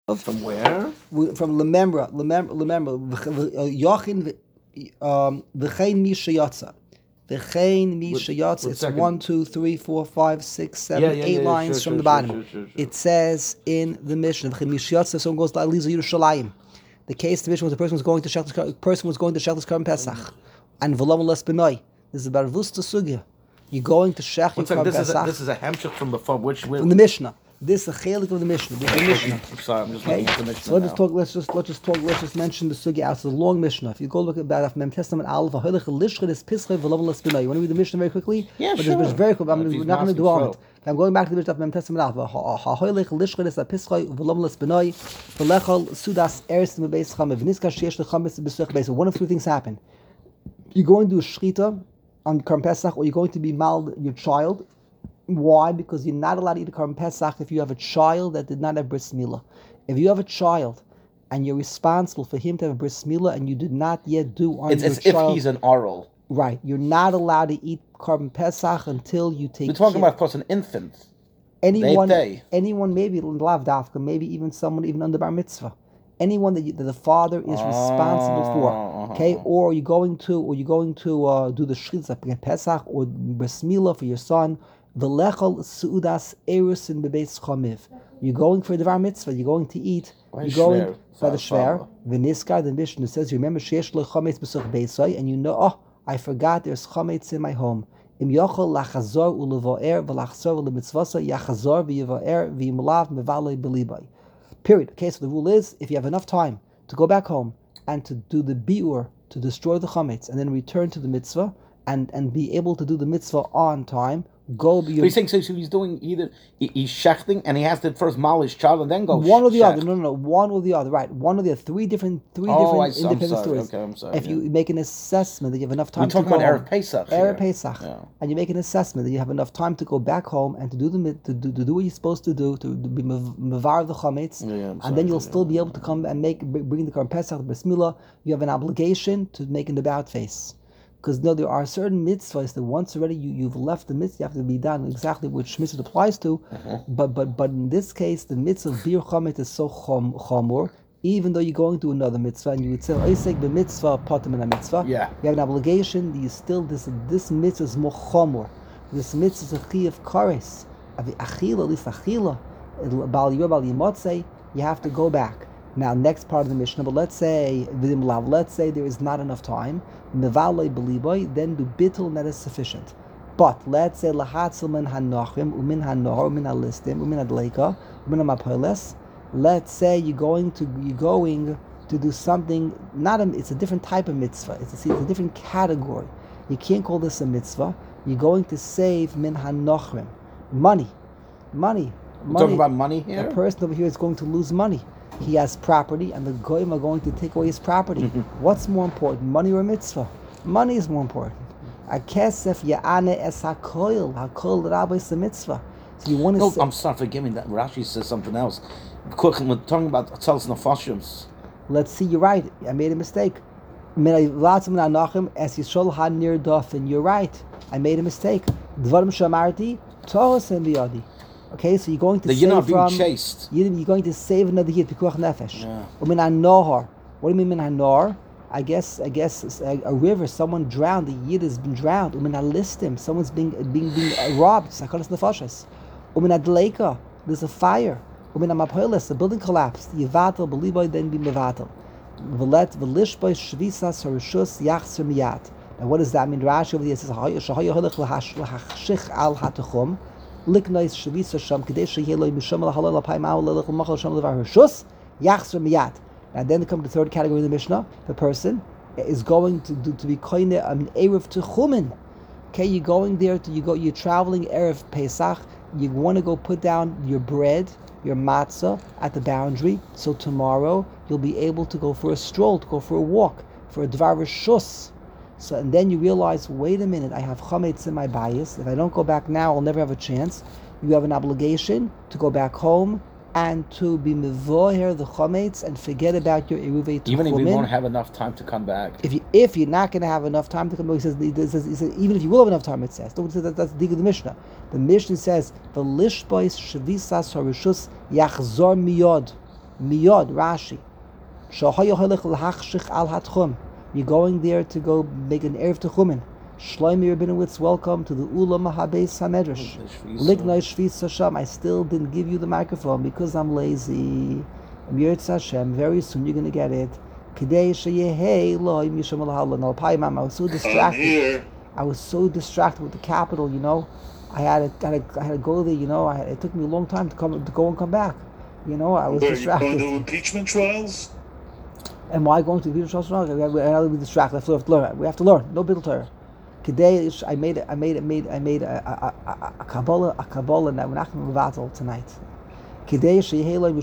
From where? From Lemembra, Yachin v'chein mi sheyatza. V'chein mi sheyatza. It's second. 1, 2, 3, 4, 5, 6, 7, 8 lines from the bottom. It says in the Mishnah, v'chein mi sheyatza. Someone goes to Aliza Yerushalayim. The case the Mishnah was the person was going to Shechtas Karim Pesach, and v'lam les benoi. This is about Vusta Sugya. You're going to Shechtas Karim Pesach. This is a hemshech from before which from the Mishnah. This is a chelik of the Mishnah. This is the Mishnah. I'm sorry, I'm just looking at the Mishnah. So let's just mention the sugya out. It's a long Mishnah. If you go look at that Mem Testament Aleph, you want to read the Mishnah very quickly? Yeah, but sure. It's very quick. I'm not going to do all of it. I'm going back to the Mishnah of Mem Testament Aleph. So one of three things happen. You're going to do a shchita on Karm Pesach, or you're going to be mal your child. Why? Because you're not allowed to eat a Karm Pesach if you have a child that did not have bris milah. If you have a child and you're responsible for him to have a bris milah and you did not yet do on it's your as child, if he's an oral. Right. You're not allowed to eat Karm Pesach until you take. We're talking about, of course, an infant. Anyone, maybe lav dafka, maybe even someone even under bar mitzvah. Anyone that the father is responsible for, okay, or you're going to do the shchita Pesach or bris milah for your son. V'lechol suudas erusin bebeis chomiv. You're going for a devar mitzvah. You're going to eat. You're going by the shver. V'niskar, the Mishnah says, you remember sheyesh lo chometz b'such beisai, and you know, oh, I forgot there's chometz in my home. Im yochol lachazor ulevoer v'lachzor u'lemitzvasa yachazor v'yivoer v'yimulav mevalei b'libay. Period. Okay, so the rule is, if you have enough time to go back home and to do the biur, to destroy the chometz, and then return to the mitzvah, and be able to do the mitzvah on time, go be. So he's saying so he's doing either he's shechting and he has to first mal his child and then go one or the other. No, one or the other. Right, one or the other. Three different independent stories. Okay, I'm sorry. If you make an assessment that you have enough time, we're talking about Erev Pesach. Erev Pesach, and you make an assessment that you have enough time to go back home and to do to do what you're supposed to do, to be mevar the chametz, and then you'll still be able to come and bring the Karm Pesach, the bris milah. You have an obligation to make an about face. Because there are certain mitzvahs that once already you've left the mitzvah, you have to be done exactly which mitzvah it applies to. But in this case, the mitzvah of bir chomet is so chomor, even though you're going to another mitzvah, and you would say, "Oisek b'mitzvah patim in a mitzvah." Yeah. You have an obligation. That you still this mitzvah is more chomor. This mitzvah is a chi of kares, achila, at least achila, bal yimotzei. You have to go back. Now, next part of the Mishnah, but let's say there is not enough time, mevalei beliboy, then do bittul, and that is sufficient. But let's say lahatzil min hanachim, umin hanor, umin alistim, umin adleika, umin amapoles. Let's say you're going to do something. It's a different type of mitzvah. It's a different category. You can't call this a mitzvah. You're going to save min hanachim, money. We're talking about money here. The person over here is going to lose money. He has property, and the goyim are going to take away his property. What's more important, money or mitzvah? Money is more important. Akesef ya'ane es hakoil rabbi is the mitzvah. So you want to. No, I'm sorry, forgive me. That Rashi says something else. We're talking about atzalas nefashim. Let's see. You're right. I made a mistake. Lots of anachim as Yisrael had near dafin. You're right. I made a mistake. Dvarim shamarti tohosem biyadi. Okay, so you're going to you're not being chased. You're going to save another yid pikuach nefesh. Umin hanohar. What do you mean min hanor? I guess a river. Someone drowned. The yid has been drowned. Umin halistim. Someone's being robbed. Sakalas nefashas. Umin adleika. There's a fire. Umin hamapholes. The building collapsed. Yivatel beliboy then be mevatel. V'let v'lishboy shvisas harishus yachser miyat. Now what does that mean? Rashi over here says shahayu holech lahashich al hatachum. Liknois shavisa sham kadesha yeloi misham halal pay ma'al lelech machal sham levar hershus yachser miyat. And then they come to the third category of the Mishnah. The person is going to be koine an erev to chumin. Okay, you're going there you're traveling erev Pesach. You want to go put down your bread, your matzah at the boundary. So tomorrow you'll be able to go for a stroll, to go for a walk, for a dvar rishus. So, and then you realize, wait a minute, I have chametz in my bias. If I don't go back now, I'll never have a chance. You have an obligation to go back home and to be mevoher the chametz and forget about your eruvei tuchumin. Even if you won't have enough time to come back. If you're not going to have enough time to come back, he says even if you will have enough time, it says. Don't say that's the dig of the Mishnah. The Mishnah says, "V'lishbois shavisas harishus yachzor miyod." Miyod, Rashi. You're going there to go make an Erev Techumen. Shlomi Rabinowitz, welcome to the Ula Mahabeis HaMedrash. Lignoi Shvis Hashem. I still didn't give you the microphone because I'm lazy. Yirtz Hashem, very soon you're going to get it. Kidei Sheyehei Lo Misham Al Alpai Mama. I was so distracted. I was so distracted with the capital, I had to go there, it took me a long time to go and come back. I was distracted. Are you going to impeachment trials? Am I going to impeachment trials? I have to be distracted. I have to learn. We have to learn. No Bidl Torah. Today I made a Kabbalah that we're not going to battle tonight. Today over here we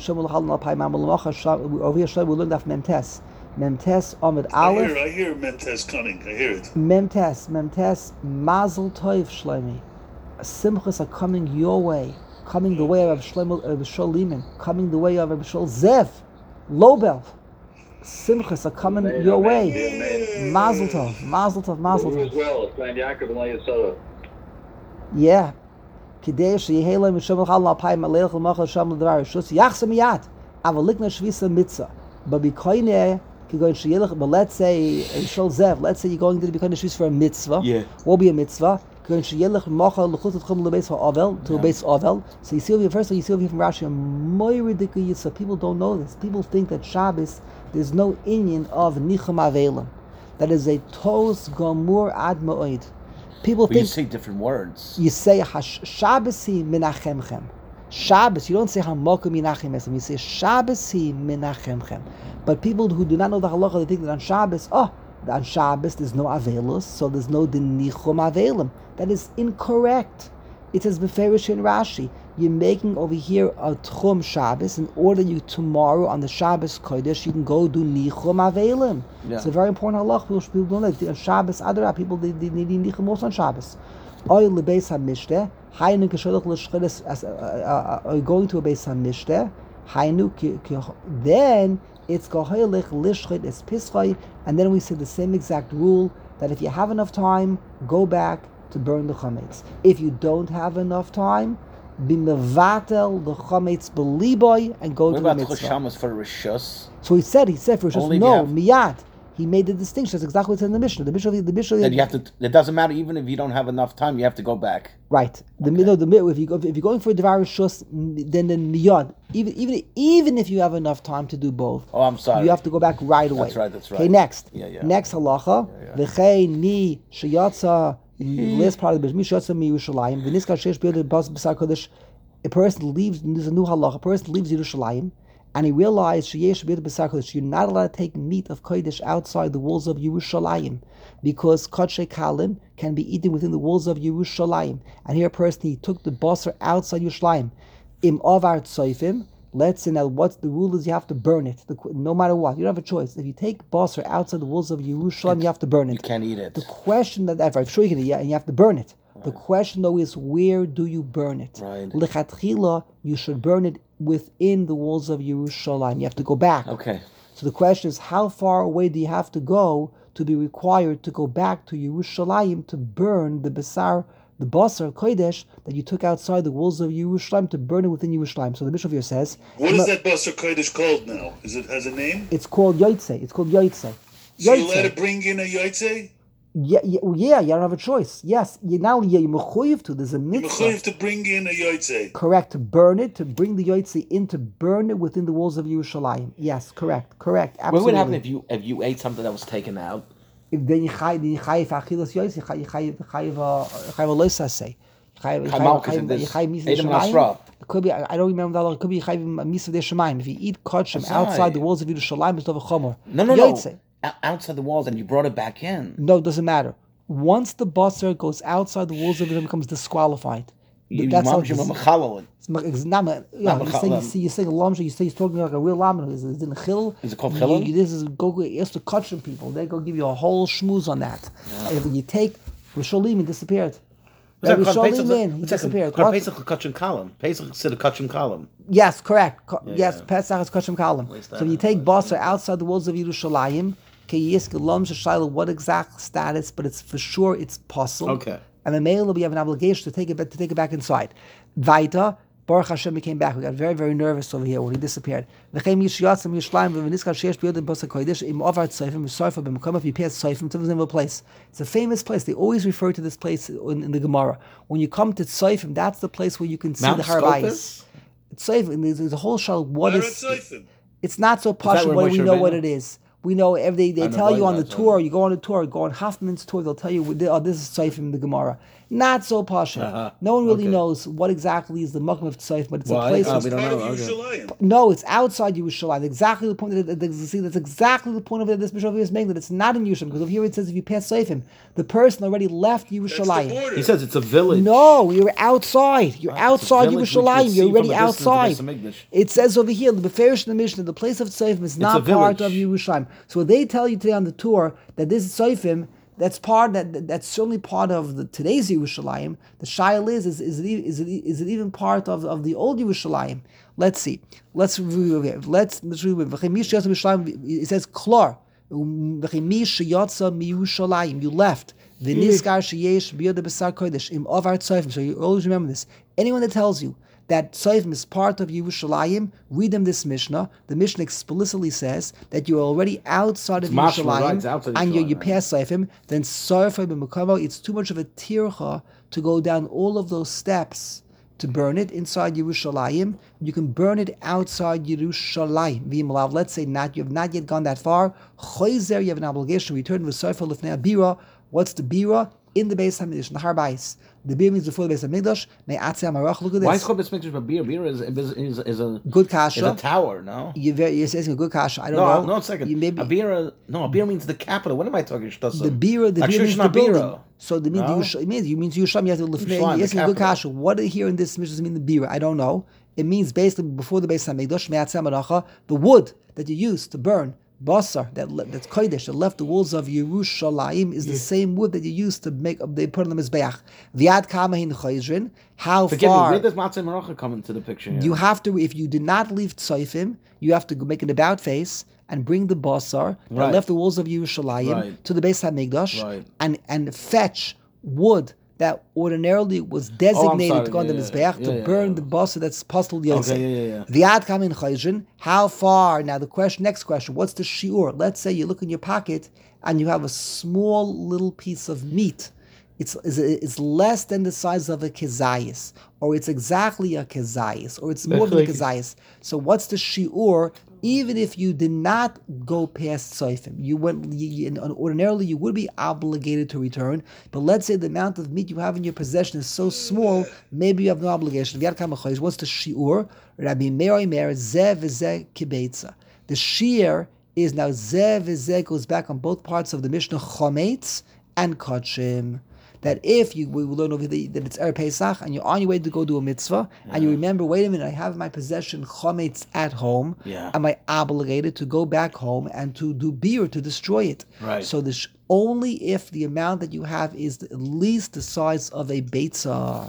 learned that Memtes. Memtes Amid Aleph. I hear Memtes coming. I hear it. Memtes Mazel Tov Shlomi. Simchas are coming your way, coming the way of Shol Liman, coming the way of Shol Zev, Lobel. Simchas are coming your way. Mazel Tov. You as well. It's Grand Yaakov and Leah Soda. Yeah. Kidei sheyehei misham l'chal l'apayim aleich l'machal sham l'davar rishus yachsa miyad avalikna shvisa mitzvah. But b'koineh but let's say Shol Zev. Let's say you're going to be kind of shvis for a mitzvah. Yeah. What will be a mitzvah? To a base Ovel. So you see over here, first of all, you see over here from Rashi, more ridiculous. So people don't know this. People think that Shabbos, there's no inyan of Nichum Avelim. That is a tos gomur ad ma'od. People think you say different words. You say Shabbos hi menachemchem. Shabbos, you don't say Hamokum Menachem Esem. You say Shabbos hi menachemchem. But people who do not know the halacha, they think that on Shabbos there's no Avelus, so there's no Nichum Avelim. That is incorrect. It says Beferish in Rashi. You're making over here a Tchum Shabbos in order you tomorrow on the Shabbos Kodesh you can go do Nichum Avelim. Yeah. It's a very important halach. People don't know. On Shabbos Adara, people they need Nichum also on Shabbos. Oil lebeis hamishte. Hainu kesholach l'shcheres. Going to a beis hamishte. Hainu then it's gohelich lishchet es pischai, and then we say the same exact rule that if you have enough time, go back to burn the chametz. If you don't have enough time, be mevatel the chametz beliboy and go to the mitzvah. What about for rishus? So he said for rishus. No, miyad. He made the distinction. That's exactly what it said in the Mishnah. The Mishnah. That you have to. It doesn't matter even if you don't have enough time. You have to go back. Right. If you're going for a devar rishus, then miyad. Even if you have enough time to do both. Oh, I'm sorry. You have to go back right away. That's right. Okay. Next. Yeah. Next halacha. V'chei ni sheyatza. Last part of the Mishnah. Sheyatza mi Yerushalayim. V'niskar sheish b'yod b'sar kodesh. A person leaves. There's a new halacha. A person leaves Yerushalayim. And he realized you're not allowed to take meat of Kodesh outside the walls of Yerushalayim because Kodesh Kalim can be eaten within the walls of Yerushalayim. And here a person, he took the basar outside Yerushalayim. Im Avar Tsoifim, let's say now what the rule is you have to burn it. No matter what, you don't have a choice. If you take basar outside the walls of Yerushalayim, you have to burn it. You can't eat it. The question that I'm sure you can eat it, and you have to burn it. Right. The question though is where do you burn it? Right. Lechatchila, you should burn it within the walls of Yerushalayim. You have to go back. Okay. So the question is, how far away do you have to go to be required to go back to Yerushalayim to burn the basar kodesh that you took outside the walls of Yerushalayim to burn it within Yerushalayim? So the Bishop here says, what is that basar kodesh called now? Has a name? It's called Yotzei. So you let it bring in a Yotzei? Yeah, you don't have a choice. Yes, you're mechuyev to. There's a mitzvah. Mechuyev to bring in a yotzei. Correct, to burn it, to bring the yotzei in, to burn it within the walls of Yerushalayim. Yes, correct, absolutely. What would happen if you ate something that was taken out? If then you chayiv achilas yotzei, you chayiv loisasei. It could be. I don't remember that. It could be chayiv misav de shemaim. If you eat kodshim outside the walls of Yerushalayim, it's over chomer. No. Outside the walls, and you brought it back in. No, it doesn't matter. Once the basar goes outside the walls of it, it becomes disqualified. That's how you're saying lamsha. You say he's talking like a real lamb. Is it in chil? Is it called chilin? This is go ask the kutchim people. They go give you a whole schmooze on that. Yeah. And when you take Risholim, it disappeared. Risholim disappeared. Pesach kutchim column. Pesach said a kutchim column. Yes, correct. Yes, Pesach is kutchim column. So when you take basar outside the walls of Yerushalayim. What exact status? But it's for sure it's possible. Okay. And the male we have an obligation to take it back inside. Vaita Baruch Hashem, he came back. We got very, very nervous over here when he disappeared. It's a famous place. They always refer to this place in the Gemara. When you come to Tzayfim, that's the place where you can see Mount the Harbayis. Tzayfim, there's a whole shal. What is Tzayfim? It's not so posh, but we know what it is. We know they tell you on the tour, you go on a tour, go on Hoffman's tour, they'll tell you, this is Tzayfim, the Gemara. Not so posh. No one really knows what exactly is the Makom of Tzayfim, but it's a place. We don't know. No, it's outside Yerushalayim. Exactly the point that's exactly the point of this Bishop is making, that it's not in Yerushalayim, because over here it says if you pass Tzayfim, the person already left Yerushalayim. He says it's a village. No, you're outside. You're outside Yerushalayim. You're already outside. It says over here, the Beferish in the Mishnah, the place of Tzayfim is not part of Yerushalayim. So when they tell you today on the tour that this is Tzayfim, that's certainly part of today's Yerushalayim. The Shail is it even part of the old Yerushalayim? Let's see. Let's review it. Let's review it. It says Klor. You left. So you always remember this. Anyone that tells you that Tzayfim is part of Yerushalayim, read them this Mishnah. The Mishnah explicitly says that you're already outside of Yerushalayim and you pass Tzayfim, then it's too much of a tircha to go down all of those steps to burn it inside Yerushalayim. You can burn it outside Yerushalayim. Let's say you have not yet gone that far. You have an obligation to return with Tzayfim Lifnei Bira. What's the Bira? In the Beis HaMikdash, in the Harbais. The beer means before the Beis HaMikdash. Look at this. Why is it called Beis HaMikdash but beer? Beer is a good kasha. Is a tower, no? You're saying a good kasha. I don't know. No, a second. A beer means the capital. What am I talking? The beer means the building. So the means you Yerushalayim. You have to lifnei. Yes, a good kasha. What here in this Mishnah mean the beer? I don't know. It means basically before the Beis HaMikdash, the wood that you use to burn. Basar, that's Kodesh, that left the walls of Yerushalayim, is the same wood that you used to make they put on the Mizbeach. Viad Kamahin Chayzrin, how far? Where does Matzah Meracha come into the picture? Here? You have to, if you did not leave Tzayfim, you have to make an about face and bring the Basar that left the walls of Yerushalayim to the Beis HaMikdash and fetch wood that ordinarily was designated to go on the Mizbeach to burn the basar that's Pastel Yosef. The Ad Kam in Chayzrin, how far? Now the next question, what's the shiur? Let's say you look in your pocket and you have a small little piece of meat. It's less than the size of a kezayis, or it's exactly a kezayis, or it's more than a kezayis. So what's the shiur? Even if you did not go past Tzayfim, ordinarily you would be obligated to return. But let's say the amount of meat you have in your possession is so small, maybe you have no obligation. What's the shiur? Rabbi Meir Omer zeh v'zeh kibeitza. The shiur is now zeh v'zeh goes back on both parts of the Mishnah chometz and kodshim. That if we will learn over here that it's Erev Pesach and you're on your way to go do a mitzvah and you remember, wait a minute, I have in my possession chometz at home. Am I obligated to go back home and to do beer to destroy it? Right. So only if the amount that you have is at least the size of a beitzah,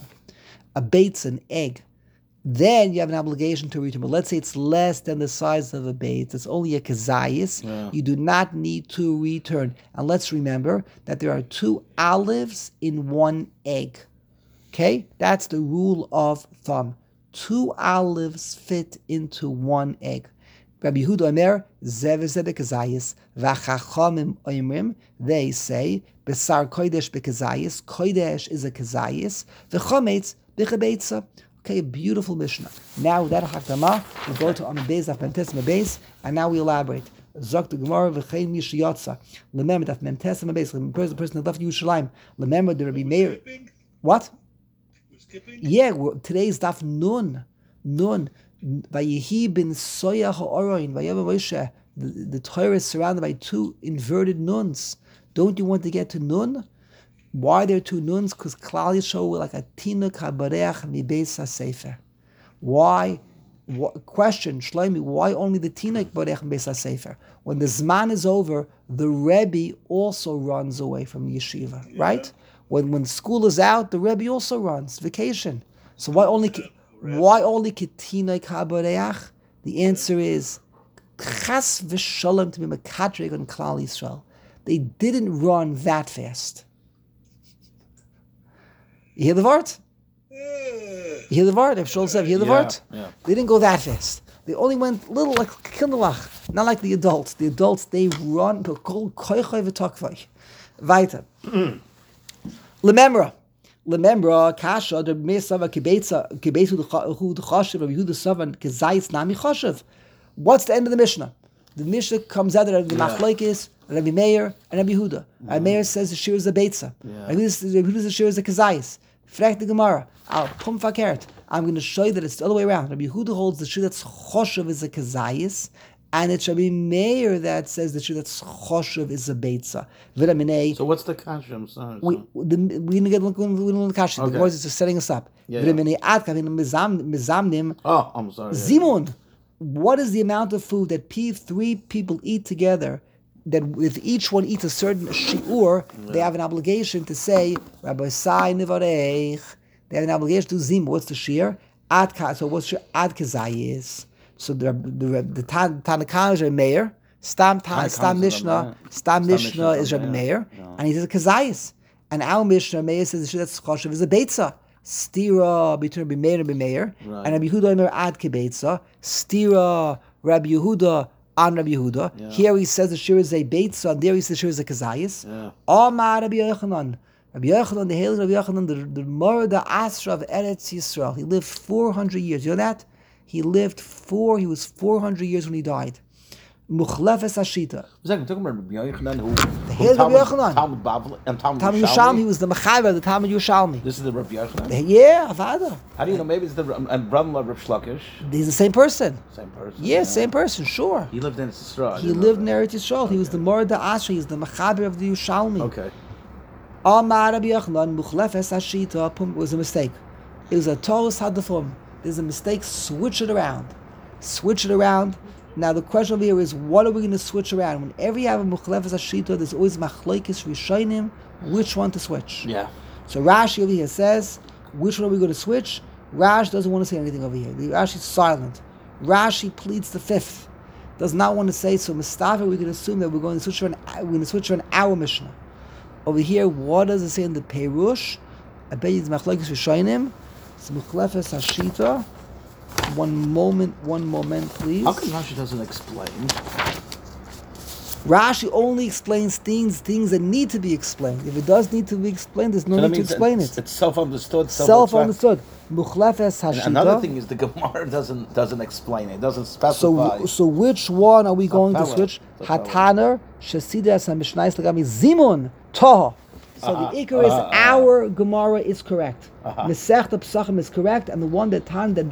an egg. Then you have an obligation to return. But let's say it's less than the size of a beit. It's only a kezayis. You do not need to return. And let's remember that there are 2 olives in 1 egg. Okay? That's the rule of thumb. 2 olives fit into 1 egg. Rabbi Yehuda Omer, zeh v'zeh bekezayis, v'chachamim oimrim, they say, besar kodesh bekezayis, kodesh is a kezayis, v'chometz b'chebeitza. Okay, a beautiful Mishnah. Now, with that Hakdama, we go to Amid Beis, Memtes Beis, and now we elaborate. Zok the Gemara v'chein mish yotza. Remember that Memtes Beis, the person that left Yerushalayim. Remember the Rabbi Meir. What? Yeah, today's daf nun. Vayehi bin soya ha'oroin, vayeva Moshe. The Torah is surrounded by 2 inverted nuns. Don't you want to get to nun? Why there are 2 nuns? Because Klal Yisrael were like a tinuk habareach mi beis hasefer. Why? Question, Shlomi, why only the tinuk bareach mi beis hasefer? When the zman is over, the Rebbe also runs away from the yeshiva, right? When school is out, the Rebbe also runs vacation. So why only tinuk habareach? The answer is chas v'shalom to be mekatrig on Klal Yisrael. They didn't run that fast. You hear the word? You hear the word? If Shul said, hear the word? Yeah. They didn't go that fast. They only went little like kinderlach, not like the adults. The adults, they run. Weiter. Lemembra, kasha, the mesava kibetza hu chashiv of Yehuda Savan kezayis nami chashiv. What's the end of the Mishnah? The Mishnah comes out of the Machlokes, Rabbi Meir, and Rabbi Yehuda. Rabbi Meir says the shir is a beitza. Rabbi Yehuda says the shir is a kezayis. Frag the Gemara. Al pum fakert. I'm going to show you that it's the other way around. Rabbi Yehuda holds the shir that's choshev is a kezayis, and it's Rabbi Meir that says the shir that's choshev is a beitza. So what's the kasha? I'm sorry. We didn't get the kasha. The voice is just setting us up. Oh, I'm sorry. Zimun. What is the amount of food that three people eat together? That if each one eats a certain shiur, they have an obligation to say, Rabbi Sai Nivarech. They have an obligation to zim. What's the shir? So what's your ad kazayis? So the Tanakh is Rabbi Meir. Stam Mishnah is Rabbi Meir, and he says kazayis. And our Mishnah Meir says the shir that's choshev is a beitza. Stira between Rabbi Meir and Rabbi Meir, and Rabbi Yehuda Omer ad kebeitza. Stira Rabbi Yehuda on Rabbi Yehuda. Yeah. Here he says the shir is a beitza, and there he says the shir is a kazayis. Amar Rabbi Yochanan. Rabbi Yochanan, the hail of Rabbi Yochanan, the Morda Asra of Eretz Yisrael. He lived 400 years. You know that? He was 400 years when he died. Muchlefes Hashita. We're talking about Rabbi Yochanan, who the hail of Rabbi Yochanan. Talmud Bavli and Talmud Yerushalmi. He was the Mechaber of the Talmud Yerushalmi. This is the Rabbi Yochanan? Yeah, Avada. How do you know? Maybe it's the brother of Rav Shlokish. He's the same person. Same person? Yeah, same person, sure. He lived in Yisrael. He lived in Eretz Yisrael. He was the Morda Asra. He's the Mechaber of the Yerushalmi. Okay. Amar Rabbi Yochanan, Muchlefes Hashita, was a mistake. It was a Toros Hadafum. There's a mistake, switch it around. Switch it around. Now the question over here is, what are we going to switch around? Whenever you have a Muchlefes Hashita, there's always Machlokes Rishonim, which one to switch. Yeah. So Rashi over here says, which one are we going to switch? Rashi doesn't want to say anything over here. Rashi's silent. Rashi pleads the fifth. Does not want to say, so Mustafa, we can assume that we're going to switch around our Mishnah. Over here, what does it say in the Perush? I bet it's Machlokes Rishonim. It's Muchlefes Hashita. One moment, please. How come Rashi doesn't explain? Rashi only explains things that need to be explained. If it does need to be explained, there's no need to explain it. It's self-understood. Self-understood. Muchlefes Hashita. And another thing is the Gemara doesn't explain it. It doesn't specify. So which one are we going to switch? Hataner Shesidas HaMishnais Lagami Zimun Toha. So the Ikar is our Gemara is correct. Masechta Pesachim is correct, and the one that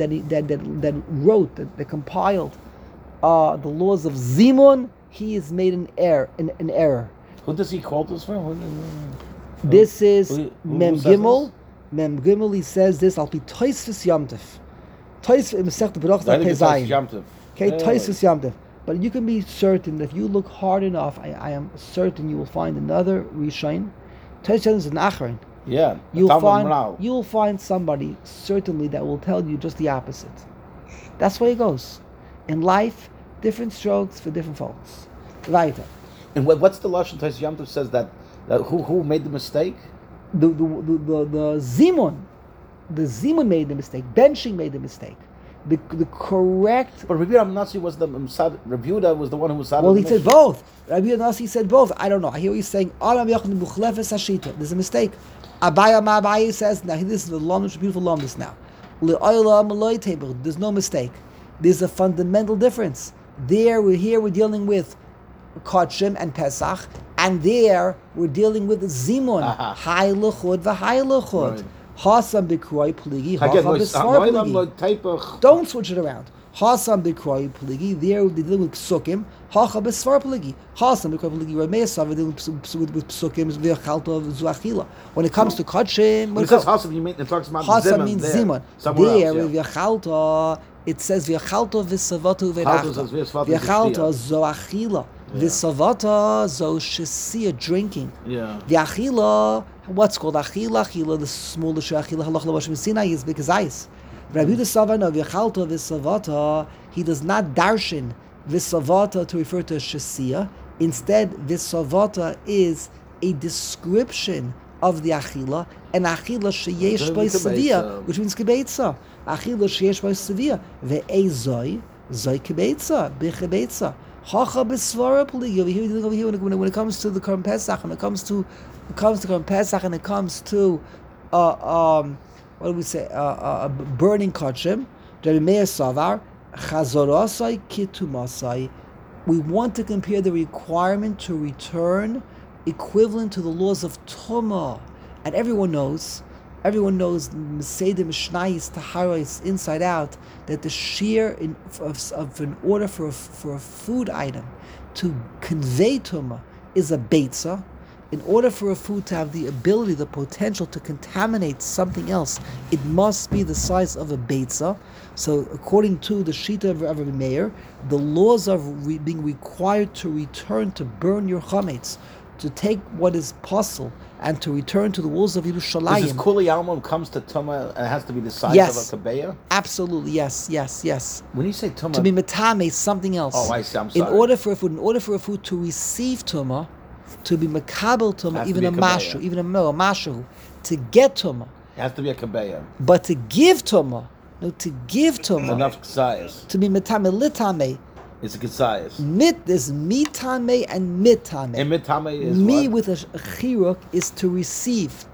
wrote, that compiled the laws of Zimun, he is made an error. Who does he quote this from? This is Mem Gimel. Mem Gimel, he says this, I'll be Toisvis Yamtiv. Toisvis in Masechta Berachos Pezayin. Okay, Toisvis Yamtiv. But you can be certain that if you look hard enough, I am certain you will find another Rishain. Toisvis is an Achrein. Yeah, you'll find somebody certainly that will tell you just the opposite. That's where it goes. In life, different strokes for different folks. Weiter. And what's the lashon Toisvis Yamtiv says that who made the mistake? The Zimun. The Zimun made the mistake. Benching made the mistake. The correct. But Rabbi Nasi was the Rabbi Yehuda was the one who was. Well, he said both. Rabbi Nasi said both. I don't know. I hear he's saying there's a mistake. Abaye says now. This is the lomdish, beautiful lomdish now. There's no mistake. There's a fundamental difference. We're dealing with Kodshim and Pesach, and there we're dealing with Zimun. High luchud v'high luchud. Hasam b'kroi pligi, hacham b'svar pligi. Don't switch it around. Hasam b'kroi pligi, there they're dealing with psukim. Hacham b'svar pligi. Hasam b'kroi pligi, Ramesav, they're dealing with psukim, v'chalto v'zuachila. When it comes to Kodshim, when it says Hasam, it talks about Hasam means Zimun. There, v'chalto, it says v'chalto v'savatu v'rachta. V'chalto zoachila. V'savata zo shesia, drinking. Yeah. V'achila, what's called achila? Achila, the smallest achila, halach l'vashim sinai is big as ice. Rabbi Yehuda Savana v'chalta v'savata, he does not darshan v'savata to refer to shesia. Instead, v'savata is a description of the achila, and achila sheyesh by sevia, which means kibetza. Achila sheyesh by sevia, ve'ezoi, zoi kibetza, b'chibetza. Hacha b'svara pligi. Over here, when it comes to the Korban Pesach, when it comes to Korban Pesach, and it comes to what do we say? Burning kachim. Rabbi Meir Savar, Chazorasai Kitumasai. We want to compare the requirement to return equivalent to the laws of Tumah. And everyone knows, Seder Mishnayis Taharais inside out, that the shear in order for a food item to convey Tumah is a Beitzah. In order for a food to have the ability, the potential to contaminate something else, it must be the size of a beitzah. So according to the Shita of Rabbi Meir, the laws of being required to return to burn your chametz, to take what is possible and to return to the walls of Yerushalayim. This Kuli Almam comes to Tumah, it has to be the size of a kabeya? Absolutely, yes. When you say Tumah... To be metame, something else. Oh, I see, I'm sorry. In order for a food to receive Tumah, to be makabel tumah, even a mashu, to get tumah. It has to be a kabeya. But to give tumah, enough size. To be mitame litame. It's a good size. There's mitame and mitame. And mitame is Mi what? with a chiruk is to receive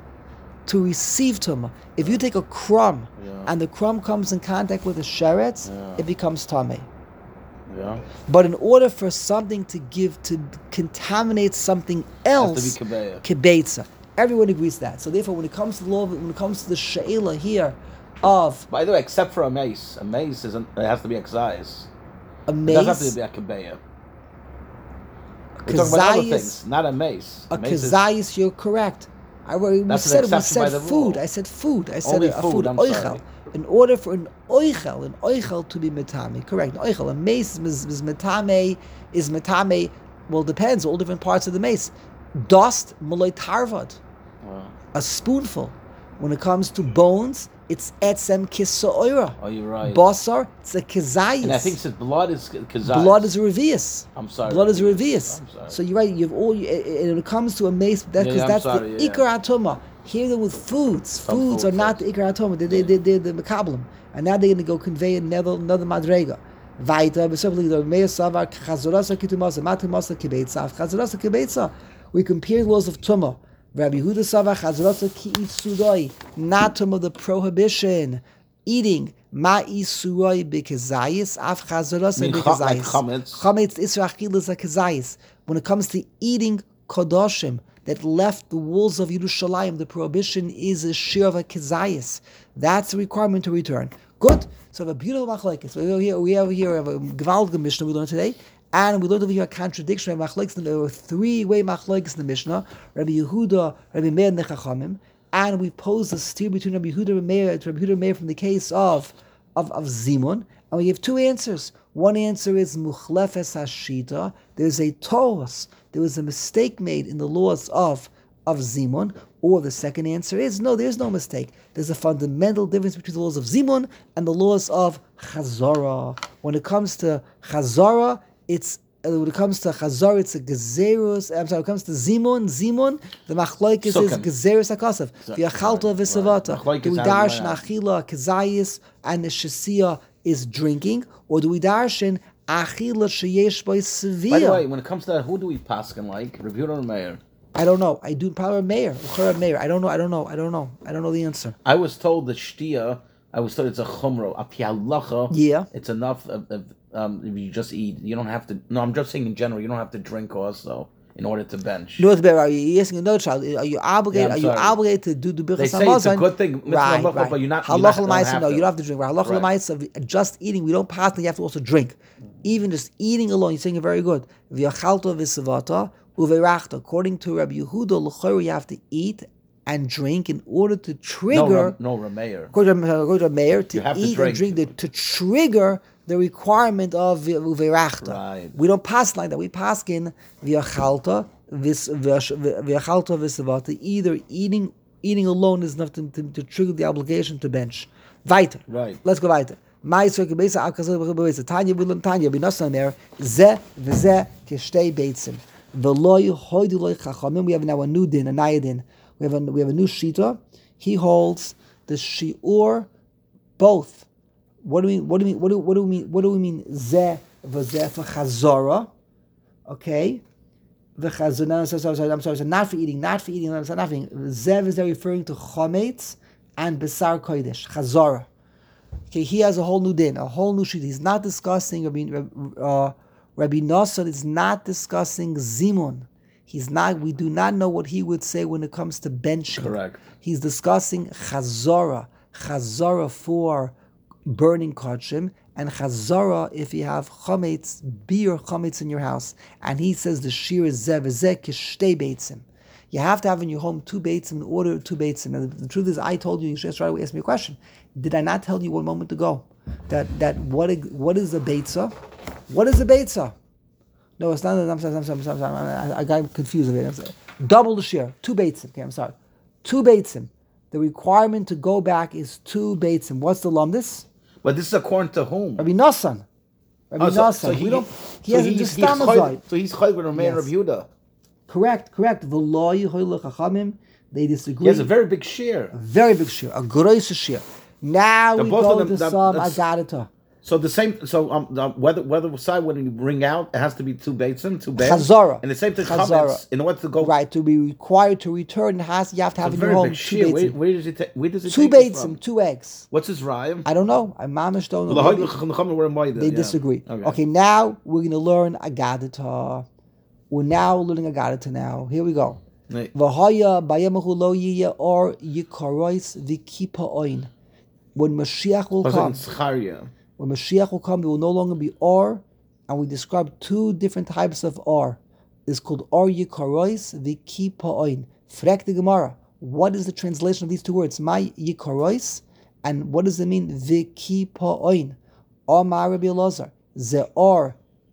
tumah. If you take a crumb and the crumb comes in contact with a sheretz, it becomes tameh. Yeah. But in order for something to contaminate something else, kibetza. Everyone agrees to that. So therefore, when it comes to the law, when it comes to the she'ela here of... By the way, except for a mace it has to be a kazayis. A mace? It doesn't have to be a kabeya. We're talking about other things, not a mace. A kazayis, you're correct. We said food. I said food. I said only a food. Oichel. In order for an oichel to be metame, correct? An oichel, a mace is metame. Well, depends. All different parts of the mace. Dust, malay tarvad. Wow. A spoonful. When it comes to bones, it's etzem kisoira. Oh, you're right. Basar, it's a kazayis. And I think it says blood is kazayis. Blood is revius. I'm sorry. Blood is revius. I'm sorry. So you're right. You've all. And when it comes to a mace, that's the ikar atoma. Here with foods. Foods are not the ikar atoma. They're the makablim. And now they're going to go convey another madrega. Vaita, specifically the Meir Savar Chazorasa Kitumasa Matimasa Kibetza. Chazorasa Kibetza. We compare the laws of Tumah. Rabbi Yehuda Savar Chazorasa Ki Itzudoi. Not Tumah, the prohibition. Eating Ma Isuroi Bekezayis Af Chazorasa Bekezayis. Chametz Isra Achilas Akezayis. When it comes to eating Kodoshim that left the walls of Yerushalayim, the prohibition is a shir of a kezayis. That's the requirement to return. Good. So we have a beautiful machlokes. We have a gewaltige Mishnah we learned today, and we learned over here a contradiction. There were three-way machlokes in the Mishnah: Rabbi Yehuda, Rabbi Meir, and the Chachamim. And we posed a steer between Rabbi Yehuda and Rabbi Meir from the case of Zimun, and we have two answers. One answer is Muchlefes Hashita. There's a Toros. There was a mistake made in the laws of Zimun. Or the second answer is, no, there's no mistake. There's a fundamental difference between the laws of Zimun and the laws of Chazara. When it comes to Chazara, it's a gezerus. I'm sorry. When it comes to Zimun, the machlokes is gezerus hakasav. V'yachalta v'savata. Do we darshan achila kezayis and the shesiya is drinking, or do we darshan achila sheyesh by sevia? By the way, when it comes to that, who do we paskin like? Rabbi Yehuda or Meir? I don't know. I do probably Meir. I don't know. I don't know the answer. I was told that shtia. I was told it's a chumro. A pialacha. Yeah. It's enough if you just eat. You don't have to. No, I'm just saying in general. You don't have to drink also in order to bench. No, are you asking another child? Are you obligated? Yeah, are you obligated to do the birchas hamazon? They say it's a good thing, right? But you're not. Halacha l'maisa, no, you don't have to drink. Halacha l'maisa, just eating. We don't pass. You have to also drink. Even just eating alone, you're saying it very good. V'yachalta v'savata uveirachta. According to Rabbi Yehuda, l'chayru, you have to eat and drink in order to trigger. No, Rameir. According to Rameir, to eat and drink to trigger the requirement of uveirachta. Right. We don't pass like that. We pass in v'yachalta v'savata. Either eating alone is enough to trigger the obligation to bench. Weiter. Right. Let's go weiter. Tanya will Tanya b'nasan mer ze v'ze kishtei beitzim. We have now a new din, a naya din. We have a new shita. He holds the shiur both. What do we mean? Zeh v'zeh for chazara. Okay. I'm sorry, not for eating. Not for eating. Zev is there referring to chometz and besar kodesh, chazara. Okay, he has a whole new din, a whole new shit. He's not discussing. Rabbi Nosson is not discussing zimun. He's not. We do not know what he would say when it comes to benching. Correct. He's discussing chazara for burning kodshim, and chazara if you have chometz, beer chometz in your house. And he says the shir is zev kishtei beitzim. You have to have in your home 2 beitzim in order 2 beitzim. And the truth is, I told you should try to ask me a question. Did I not tell you 1 moment ago that what is a beitzah? What is a beitzah? No, it's not. I'm sorry. I got confused with it. Double the share. 2 beitzim. Okay, I'm sorry. 2 beitzim. The requirement to go back is 2 beitzim. What's the lumdis? But this is according to whom? Rabbi Nosson. So he hasn't just stamazai. So he's chayv with Rameir Rabbi Yehuda. Correct. The law chachamim. They disagree. He has a very big share. A very big share. A gross share. Now we go to some agadita. So the same. So whether side when you bring out, it has to be 2 beitzim, 2 beitzim. Chazara. And the same thing chametz. In order to go right to be required to return, you have to have in your home 2 beitzim. Where does it take? 2 beitzim, 2 eggs. What's his rhyme? I don't know. I mamish don't know. They disagree. Okay, now we're going to learn agadita. We're now learning agadita. Now here we go. V'haya bayamahu lo yiyah or yikarois v'kipa oin. When Mashiach will come. When Mashiach will come, there will no longer be or, and we describe 2 different types of or. It's called or yikarois v'kipaoin. Frek the Gemara. What is the translation of these 2 words? My yikarois, and what does it mean? V'kipaoin. Or ma Rabbi Elazar. Ze or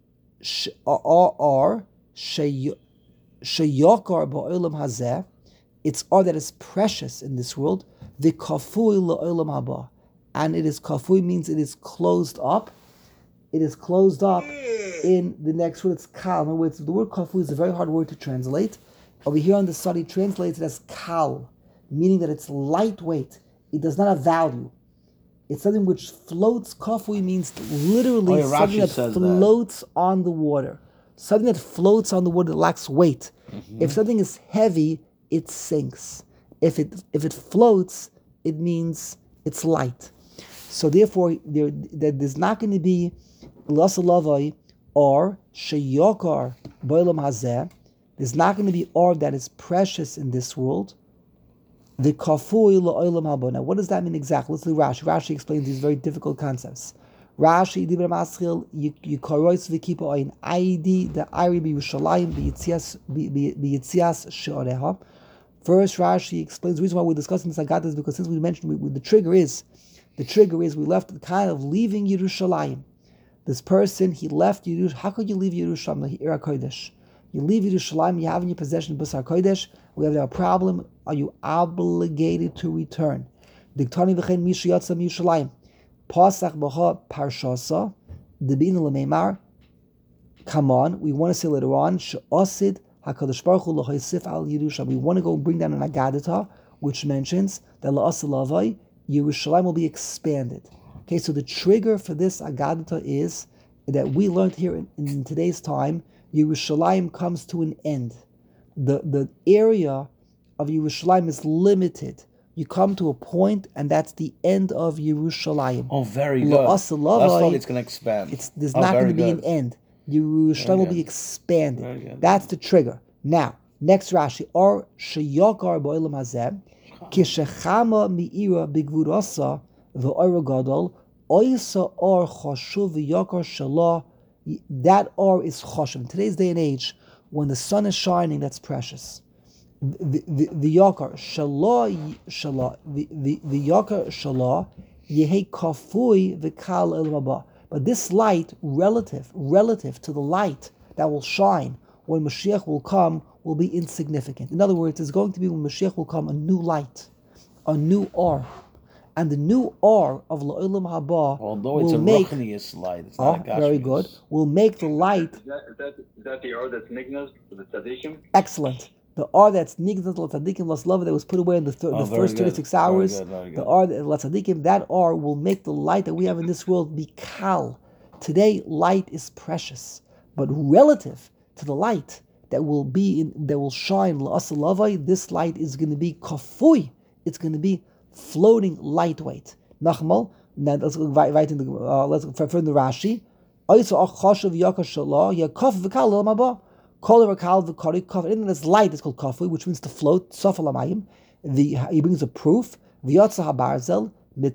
sheyokar ba'olam hazeh. It's or that is precious in this world. V'kafui la'olam haba. And it is kafui means it is closed up. It is closed up in the next word. It's kal. In other words, the word kafui is a very hard word to translate. Over here on the study, translates it as kal, meaning that it's lightweight. It does not have value. It's something which floats. Kafui means literally something that floats on the water. Something that floats on the water that lacks weight. Mm-hmm. If something is heavy, it sinks. If it floats, it means it's light. So therefore, there's not going to be lasalavai or sheyokar boilam hazeh. There's not going to be or that is precious in this world. The kafui la'olam haba. Now, what does that mean exactly? Let's do Rashi. Rashi explains these very difficult concepts. Rashi dibra maschil yikarois v'kipa oin aidi the iri b'Yerushalayim b'yitzias she'oreha. First, Rashi explains the reason why we're discussing this Agadita is because since we mentioned the trigger is we left kind of leaving Yerushalayim. This person, he left Yerushalayim. How could you leave Yerushalayim? Ira Kodesh. You leave Yerushalayim, you have in your possession Basar Kodesh. We have a problem. Are you obligated to return? Diktani v'chein mishu yatsa Yerushalayim. Pasach b'cha parshasa. Debin l'meimar. Come on, we want to say later on. She'osid HaKadosh Baruch Hu l'hoisif al Yerushalayim. We want to go bring down an Agadita, which mentions that la'asalavai, Yerushalayim will be expanded. Okay, so the trigger for this Agadita is that we learned here in today's time, Yerushalayim comes to an end. The area of Yerushalayim is limited. You come to a point, and that's the end of Yerushalayim. Oh, very good. That's all it's going to expand. There's not going to be an end. Yerushalayim will be expanded. That's the trigger. Now, next Rashi, or sheyokar ba'olam hazeh, kishechama mi'ira b'gvurasa v'oira gadol, oisa or choshuv v'yokar shalah. That or is choshuv. In today's day and age, when the sun is shining, that's precious. V'yokar shalah, v'yokar shalah, yehei kafui v'kal el rabah. But this light, relative to the light that will shine when Mashiach will come, will be insignificant. In other words, it's going to be when Mashiach will come a new light, a new or. And the new or of La'olam Haba although it's a ruchnius light, it's not a gashmius. Very good. Will make the light... Is that the or that's Nignas for the Tzaddikim? Excellent. The R that's Nigdat Latzadikim Las Lava that was put away in the first 36 hours. Very good. The R Latzadikim, that R will make the light that we have in this world be kal. Today, light is precious, but relative to the light that will shine La'asa Lavai, this light is going to be kafui. It's going to be floating lightweight. Nachmal. Now let's go right in the let's further the Rashi. Anything that's light is called kafui, which means to float. He brings a proof. Viatzah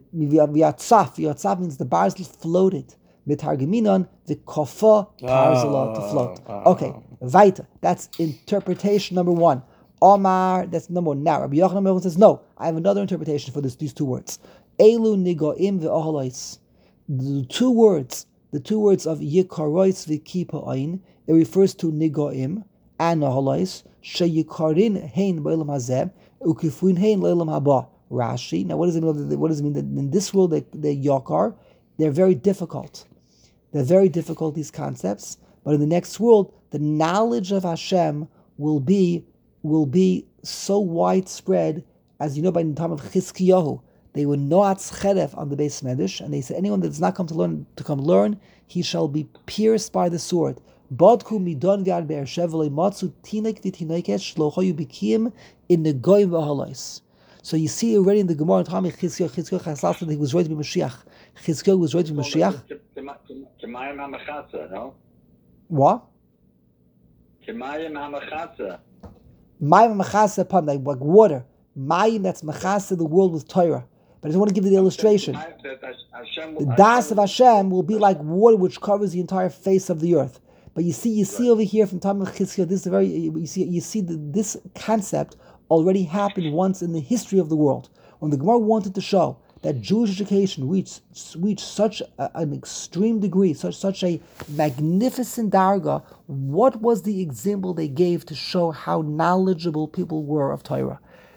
means the barzel floated. Mitargiminon the kafa karzela to float. Okay, weiter. That's interpretation number one. Omar, that's number one. Now Rabbi Yochanan says, no, I have another interpretation for these two words. Elu nigoim ve'ohalois. The two words of yikarois v'kipa ayin, it refers to nigoim and ohalois. Sheyikarin hein b'olam hazeh ukifuin hein le'olam haba. Rashi. Now, what does it mean? What does it mean that in this world they're yakar? They're very difficult. They're very difficult, these concepts. But in the next world, the knowledge of Hashem will be so widespread, as you know by the time of Chizkiyahu. They were noatz cheref on the Beis Medrash, and they said anyone that does not come learn, he shall be pierced by the sword. Badku midon v'ad be'er sheva le'matzu tinek v'tinoikesh shlochayu bikim in the goyim v'halais. So you see already in the Gemara in Talmud Chizkiyahu Chasal that he was ready to be Mashiach. Chizkiyahu was ready to be Mashiach. Kemayim HaMechatza, no? What? Kemayim HaMechatza. Mayim mechasa upon like water. Mayim, that's mechasa the world with Torah. But I just want to give you the illustration. The das of Hashem will be like water which covers the entire face of the earth. But you see over here from Talmud Chizkiyahu, this is this concept already happened once in the history of the world. When the Gemara wanted to show that Jewish education reached such an extreme degree, such a magnificent darga, what was the example they gave to show how knowledgeable people were of Torah?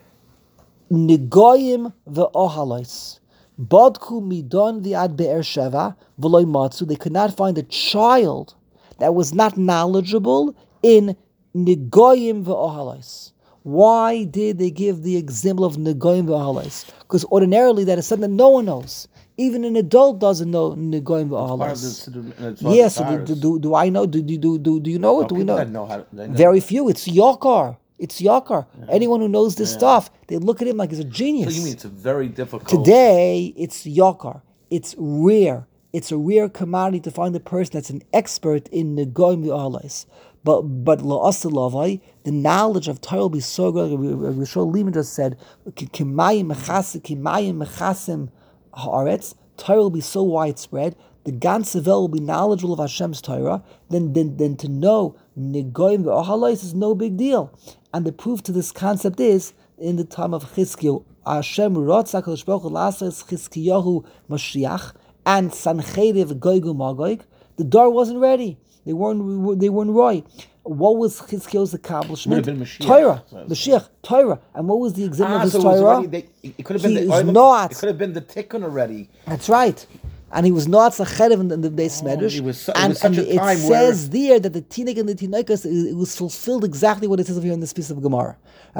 Nigoyim ve'ohalais. Badku midon v'ad be'er sheva v'loy matzu. They could not find a child that was not knowledgeable in Nigoyim ve'ohalais. Why did they give the example of Negoim v'Ahalais? Because ordinarily that is something that no one knows. Even an adult doesn't know Negoim v'Ahalais. Yes, do I know? Do you know it? Do we know? Very few. It's Yakar. Yeah. Anyone who knows this stuff, they look at him like he's a genius. So you mean it's a very difficult... Today, it's Yakar. It's rare. It's a rare commodity to find a person that's an expert in Negoim v'Ahalais. But la'asa lavai, the knowledge of Torah will be so good. Rishon Lehman just said, "Kimayim mechasim haaretz." Torah will be so widespread. The ganze Welt will be knowledgeable of Hashem's Torah. Then to know negoim ve'ohalais is no big deal. And the proof to this concept is in the time of Chizkiyahu. Hashem rotza HaKadosh Baruch Hu la'asas Chizkiyahu Mashiach and Sancheriv Gog u'Magog. The door wasn't ready. They weren't right. What was Chizkiyahu's accomplishment? Torah, Mashiach, Torah. And what was the example of his Torah? It could have been it could have been the tikkun already. That's right. And he was not Sacherev in the Beis Medrash. It says there that the Tinik and the Tinoikas, it was fulfilled exactly what it says over here in this piece of Gemara.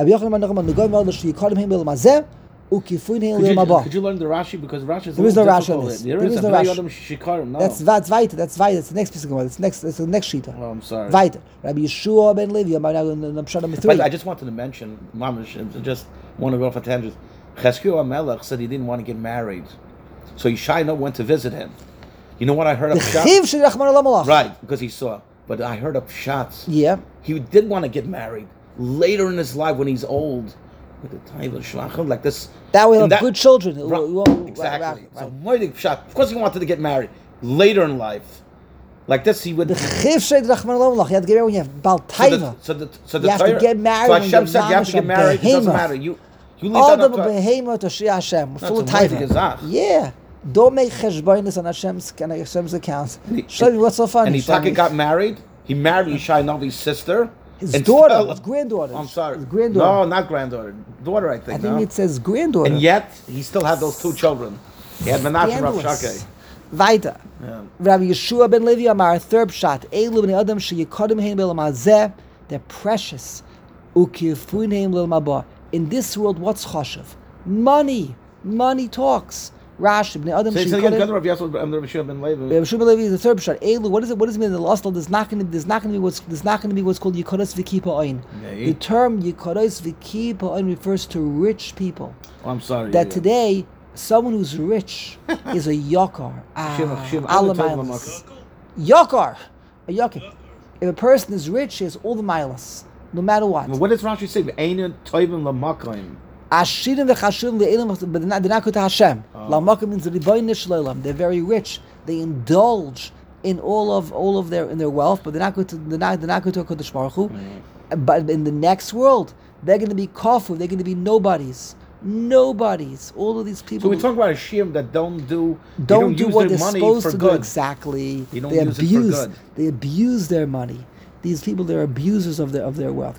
Could you learn the Rashi? Because Rashi is there is no Rashi on this. There is no Rashi. No. That's weiter. That's the next piece of Gemara. That's the next sheet. Oh, I'm sorry. Weiter. Rabbi Yeshua ben Levi. Number 3. I just wanted to mention, Mamish, just want to go off a tangent. Chizkiyahu HaMelech said he didn't want to get married, so Yishai went to visit him. You know what I heard of shots? Right, because he saw. But I heard of shots. Yeah. He did want to get married later in his life when he's old. With the title of Shlachim, like this. That way he'll have good children. Exactly. Right. So mighty shot. Of course he wanted to get married later in life. Like this, he would. The chivshed Rachman, you have to get married when you have Bal Taiva. So the you have to get married. So Hashem said you have to get married. It doesn't matter. You leave all that the behemoth to Shia Hashem. Full of Taiva. Yeah. Don't make cheshbonis on Hashem's accounts. Show me what's so funny. And Taka got married. He married Yishai Novi's sister. His daughter, his granddaughter. I'm sorry. His granddaughter. No, not granddaughter. Daughter, I think. I think it says granddaughter. And yet, he still had those 2 children. He had Menachem Rav Shakeh. Weiter. Rabbi Yeshua ben Levi Amar, third shot. Elu b'nei Adam she'yikodim hein be'olam hazeh. They're precious. In this world, what's chashav? Money. Money talks. Rashi, Bnei Adam. Say again. Rav Yasser ben Levi. Rav Shimon Levi is the third pshat. Elu. What does it mean in the last? There's not going to be what's called yikoros v'kipa oin. The term yikoros v'kipa oin refers to rich people. Oh, I'm sorry. That today, someone who's rich is a yakar. Yakar. A yakar. If a person is rich, he has all the milas, no matter what. Well, what does Rashi say? Ein toivim l'makayim. Ashirim v'chashuvim le'elim b'denakut Hashem. L'makayim means the ribono shel. They're very rich. They indulge in all of their wealth, but they're not going to Kodesh Baruch Hu. But in the next world, they're going to be kafur. They're going to be nobodies. All of these people. So we're talking about a shiur that don't do what they're supposed to do. Good. Exactly. They abuse. They abuse their money. These people, they're abusers of their wealth.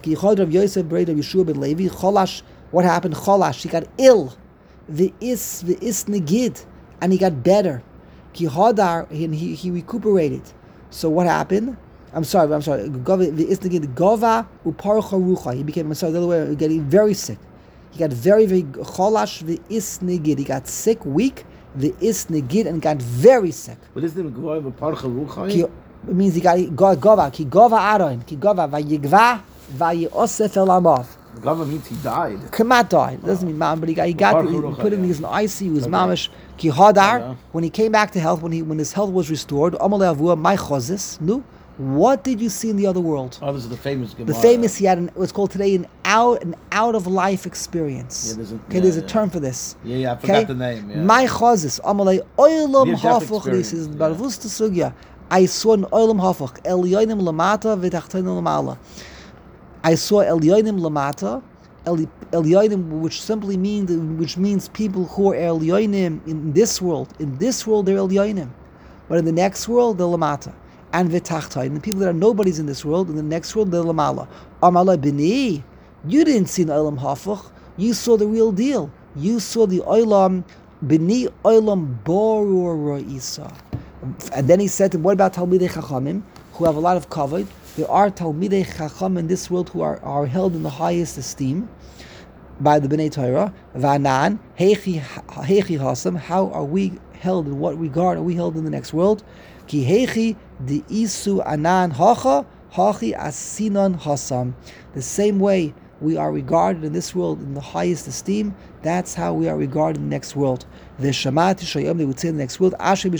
What happened? Cholash. He got ill. The is negid, and he got better. Ki hadar, and he recuperated. So what happened? I'm sorry. The is negid gova uparcha rucha. He became the other way, getting very sick. He got very, very cholash v'is negid. He got sick, weak, v'is negid, and got very sick. What is the gova parcha ruchai? It means he got gova. Ki gova aron. Ki gova vayigva vayosef elamav. Gova means he died. Kamat died. It doesn't mean mom, but he put him in ICU. He was mamish. Ki hadar. When he came back to health, when his health was restored, amalei avua my chozis. No. What did you see in the other world? Oh, this is the famous Gemara. The famous, he had what's called today an out of life experience. Yeah, there's a term for this. Yeah, I forgot the name. Yeah. My chazis, amalei oilam hafach. This is barvus sugya. I saw an oilam hafach elyonim lamata v'tachtonim lamala. I saw elyonim lamata, elyonim, which means people who are elyonim in this world. In this world, they're elyonim, but in the next world, they're lamata. And v'tachtonim, the people that are nobodies in this world, in the next world, they're lamala. Amalei b'ni, you didn't see an oilam hafach. You saw the real deal. You saw the oilam b'ni oilam borur ro'isa. And then he said to him, what about Talmidei Chachamim, who have a lot of kavod? There are Talmidei Chacham in this world who are held in the highest esteem by the Bnei Torah. V'anan, heichi hasam, how are we held, in what regard are we held in the next world? Ki heichi di isu anan hacha, hachi asinon hasam. The same way we are regarded in this world in the highest esteem, that's how we are regarded in the next world. They would say in the next world,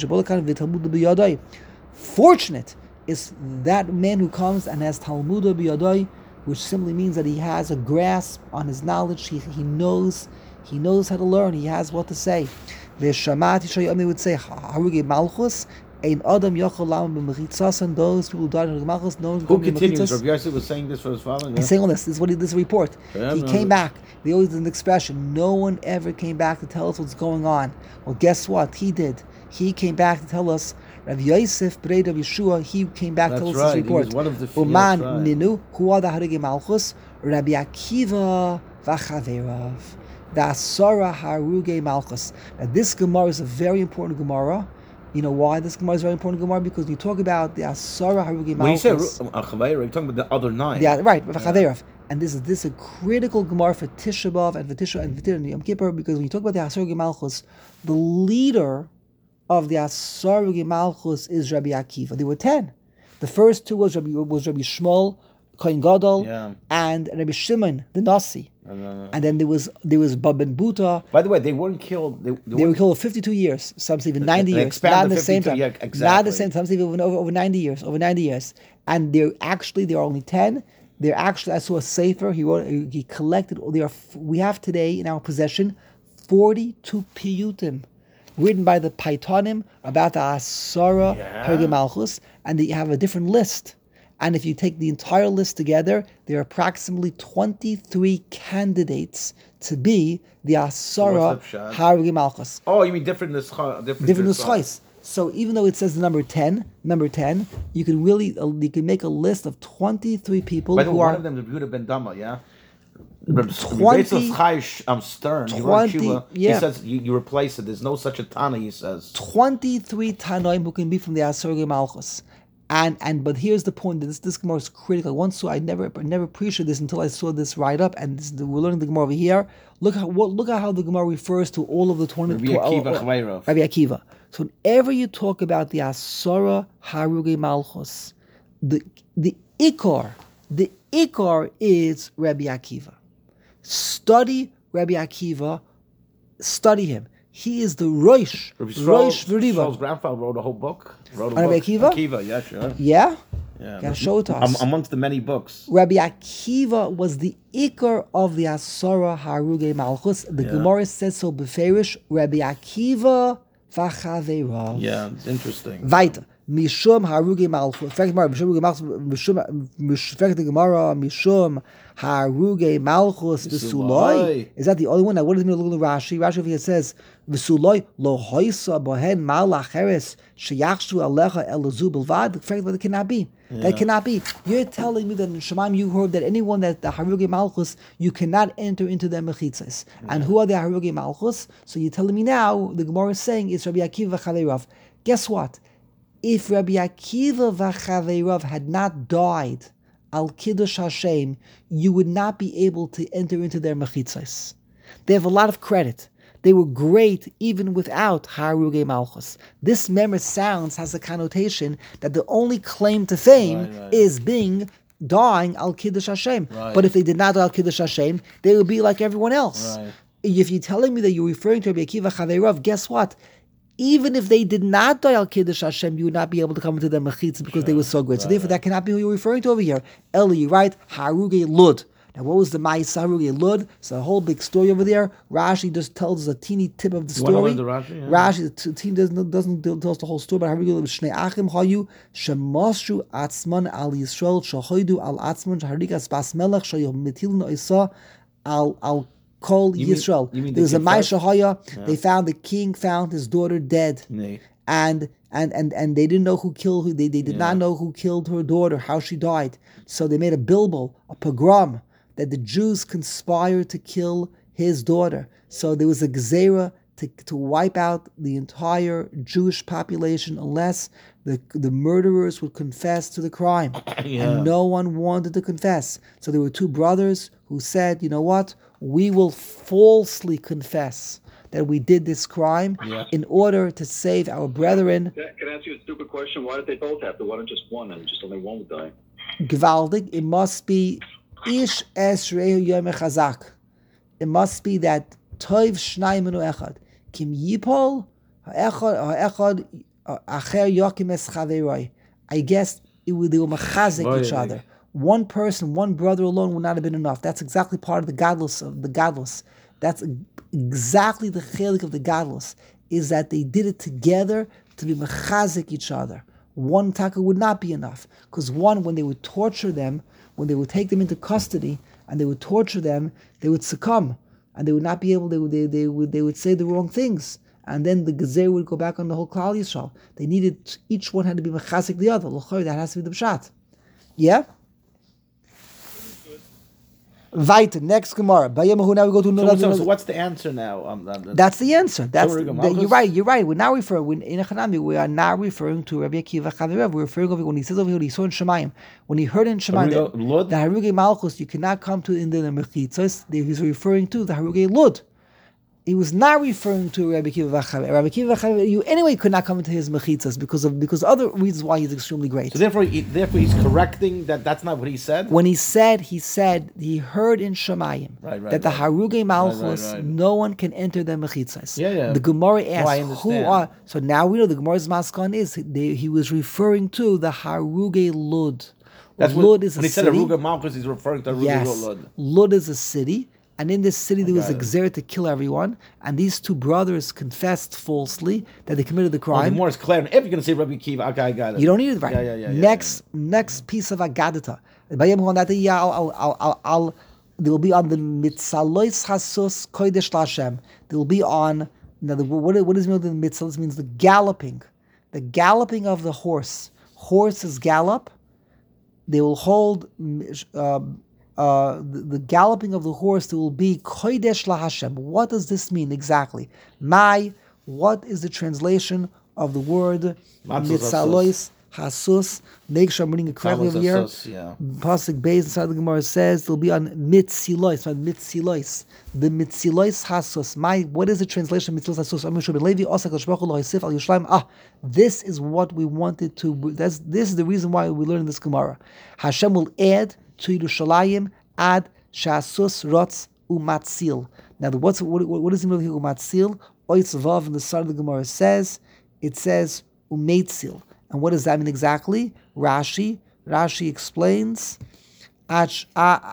fortunate is that man who comes and has Talmud biyadai, which simply means that he has a grasp on his knowledge, he knows how to learn, he has what to say. They would say, Haruge Malchus, Ein Adam Yochel Lam b'Mechitzas, and those people who died in the Malchus, no one. Who continues? Rabbi Yosef was saying this for his father. Yeah? He's saying all this. This is a report. He came back. They always did an expression. No one ever came back to tell us what's going on. Well, guess what? He did. He came back to tell us. Rabbi Yosef, B'rei Rabbi Yeshua, he came back to tell us this report. He was one of the few. Uman ninu huada harige Malchus, Rabbi Akiva v'chaverav, the Asara haruge Malchus. Now this Gemara is a very important Gemara. You know why this Gemara is very important Gemara? Because when you talk about the Asara Harugi Malchus. When you say Chaveirav, you're talking about the other 9. Yeah, right, Chaveirav. And this is a critical Gemara for Tisha B'Av and for Tisha and Yom Kippur, because when you talk about the Asara Harugi Malchus, the leader of the Asara Harugi Malchus is Rabbi Akiva. There were 10. The first 2 was Rabbi Shmuel, Kohen Gadol, and Rabbi Shimon, the Nasi. And then there was Bab ben Buta. By the way, they weren't killed. They were killed for 52 years. Some say even 90 years. Not at the same time. Yeah, exactly. Not at the same time. Some say even over 90 years. Over 90 years. And there are only 10. They're actually, I saw a sefer. He collected. We have today in our possession 42 piyutim written by the Paitanim about the Asara Harugi Malchus, and they have a different list. And if you take the entire list together, there are approximately 23 candidates to be the Asara Harugi Malchus. Oh, you mean different nuschos? So even though it says the number 10, you can make a list of 23 people who are. One of them is Yehuda ben Dama, yeah. 20. Stern. 20. He says you replace it. There's no such a Tana. He says 23 Tanoim who can be from the Asara Harugi Malchus. But here's the point: that this Gemara is critical. I never appreciated this until I saw this write up, and we're learning the Gemara over here. Look at how the Gemara refers to all of the 20. Rabbi Akiva. So whenever you talk about the Asara Haruge Malchus, the Ikar is Rabbi Akiva. Study Rabbi Akiva. Study him. He is the Rosh V'Riva. Shmuel's grandfather wrote a whole book. Rabbi Akiva? Akiva, yeah, sure. Yeah? Yeah. Gotta show it to us. Amongst the many books. Rabbi Akiva was the Ikar of the Asara Haruge Malchus. The Gemara says so beferish. Rabbi Akiva v'chaveirav. Yeah, it's interesting. Weiter. Mishum Haruge Malchus. Mishum Haruge Malchus v'suloi. Is that the only one? Now, what does it mean? Look at the Rashi. Rashi over here says v'suloi lo hoisa bohen malach heres sheyachshu alecha elazu bilvad. The fact that it cannot be. That cannot be. You're telling me that in Shemaim you heard that anyone that the Haruge Malchus you cannot enter into their mechitzas. And who are the Haruge Malchus? So you're telling me now the Gemara is saying it's Rabbi Akiva v'chaveirav. Guess what? If Rabbi Akiva v'chaveirav had not died al kiddush Hashem, you would not be able to enter into their mechitzas. They have a lot of credit. They were great even without Haruge Malchus. This memory has a connotation that the only claim to fame is dying al kiddush Hashem. Right. But if they did not die al kiddush Hashem, they would be like everyone else. Right. If you're telling me that you're referring to Rabbi Akiva v'chaveirav, guess what? Even if they did not die al kiddush Hashem, you would not be able to come into their mechitzah because they were so great. So therefore, that cannot be who you're referring to over here. Eli, you're right. Haruge Lud. Now, what was the Ma'is Haruge Lud? It's a whole big story over there. Rashi just tells us a teeny tip of the story. You want to the Rashi? Yeah. Rashi, the team doesn't tell us the whole story. But Haruge Lud Shnei Achim Hayu Shemoshu Atzman Al Yisrael Shahoidu Al Atzman Shaharikas Bas Melech Shayom Metilin Oisa Al Kol Yisrael. There was a Ma'aseh Haya. They found the king found his daughter dead, and they didn't know who killed who. They did not know who killed her daughter, how she died. So they made a bilbul, a pogrom, that the Jews conspired to kill his daughter. So there was a gezerah to wipe out the entire Jewish population unless the murderers would confess to the crime. And no one wanted to confess. So there were two brothers who said, you know what? We will falsely confess that we did this crime in order to save our brethren. Can I ask you a stupid question? Why did they both have to? Why not just one and just only one would die? Gvaldig, it must be Ish Esrehu Yom Chazak. It must be that Toiv Shnai Minu Echad. Kim Yipol Ha'echad Acher Yokim Es Chaveroi. I guess they were mechazik each other. One person, one brother alone would not have been enough. That's exactly part of the gadlus. That's exactly the chelik of the gadlus, is that they did it together to be mechazik each other. One taka would not be enough. Because one, when they would torture them, when they would take them into custody and they would torture them, they would succumb. And they would not be able, they would say the wrong things. And then the gezer would go back on the whole Klal Yisrael. They needed, each one had to be mechazik the other. That has to be the pshat. Yeah? Weiter, next Gemara. Now we go to another. So what's the answer now? That's the answer. You're right. We're now referring in Echanami. We are now referring to Rabbi Akiva Chaveirav. We're referring over when he says over here he saw in Shemayim. When he heard in Shemayim the Haruge Malchus, you cannot come to in the mechitzos. He's referring to the Haruge Lud. He was not referring to Rabbi Akiva Chaveirav. Rabbi Akiva Chaveirav, you anyway could not come into his mechitzas because other reasons why he's extremely great. So therefore he's correcting that that's not what he said. When he said he heard in Shemayim that the Haruge Malchus, no one can enter the mechitzas. The Gemara asks who are. So now we know the Gemara's maskan is he was referring to the Haruge Lud. That's Lud is when he said Haruge Malchus, he's referring to Haruge Lud. Lud is a city. And in this city there was a gzer to kill everyone, and these two brothers confessed falsely that they committed the crime. The more is clear. If you're going to say Rabbi Akiva, okay, I got it. You don't need it, right? Next piece of Agadata. They will be on the Mitzalois Chasus Kodesh Lashem. They will be on. Now, what does mean the mitzvah? This means the galloping of the horse. Horses gallop. They will hold. The galloping of the horse, there will be Kodesh LaHashem. What does this mean exactly? What is the translation of the word Mitzalois Hasus. Make sure I'm reading it correctly over here. Pasuk Beis inside the Gemara says it'll be on Mitzilois. On Mitzilois. The Mitzilois Hasus. What is the translation of Mitzilois Hasus? This is what we wanted to. This is the reason why we learn this Gemara. Hashem will add to Yerushalayim ad Shasus Rotz Umatzil. Now, what does it mean here? Umatzil. Oitz Vav in the start of the Gemara says Umetzil. And what does that mean exactly? Rashi explains. The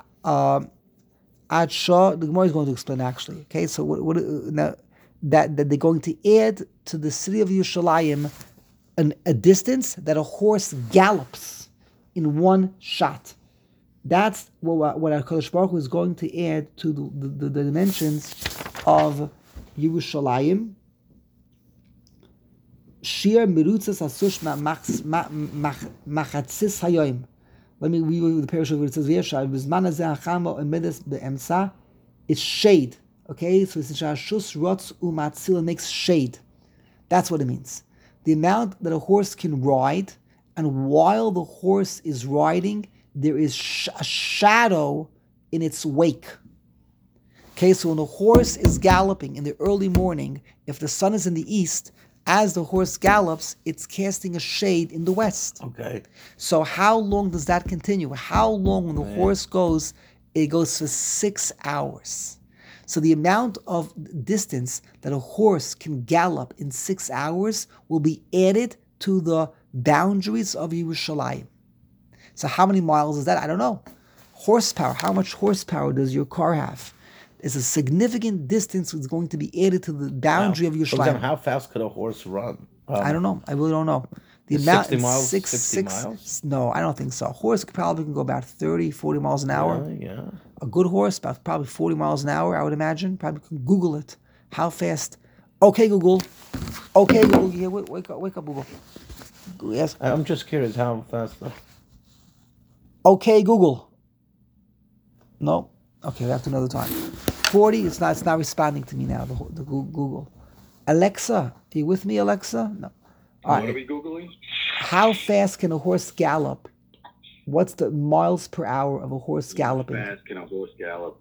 Gemara is going to explain actually. Okay, so now that they're going to add to the city of Yerushalayim a distance that a horse gallops in one shot. That's what HaKadosh Baruch Hu is going to add to the dimensions of Yerushalayim. Shir mirutzas asush machatzis hayoim. Let me read the parasha where it says V'yeshav b'zman hazeh hachama omedes be'emsa. It's shade. Okay, so it's shashus rotz umatzil, makes shade. That's what it means. The amount that a horse can ride, and while the horse is riding, there is a shadow in its wake. Okay, so when a horse is galloping in the early morning, if the sun is in the east, as the horse gallops, it's casting a shade in the west. Okay. So how long does that continue? How long when the horse goes? It goes for 6 hours. So the amount of distance that a horse can gallop in 6 hours will be added to the boundaries of Yerushalayim. So how many miles is that? I don't know. Horsepower. How much horsepower does your car have? Is a significant distance that's going to be added to the boundary of Yerushalayim. How fast could a horse run? I don't know. I really don't know. The amount 60 miles? 60 miles? No, I don't think so. A horse probably can go about 30, 40 miles an hour. Yeah. A good horse, about probably 40 miles an hour, I would imagine. Probably can Google it. How fast? Okay, Google. Okay, Google. Yeah, wake up, Google. Yes. I'm just curious how fast. Okay, Google. No. Okay, we have to another time. 40. It's not responding to me now. The Google. Alexa, are you with me, Alexa? No. All right. What are we Googling? How fast can a horse gallop? What's the miles per hour of a horse galloping? How fast can a horse gallop?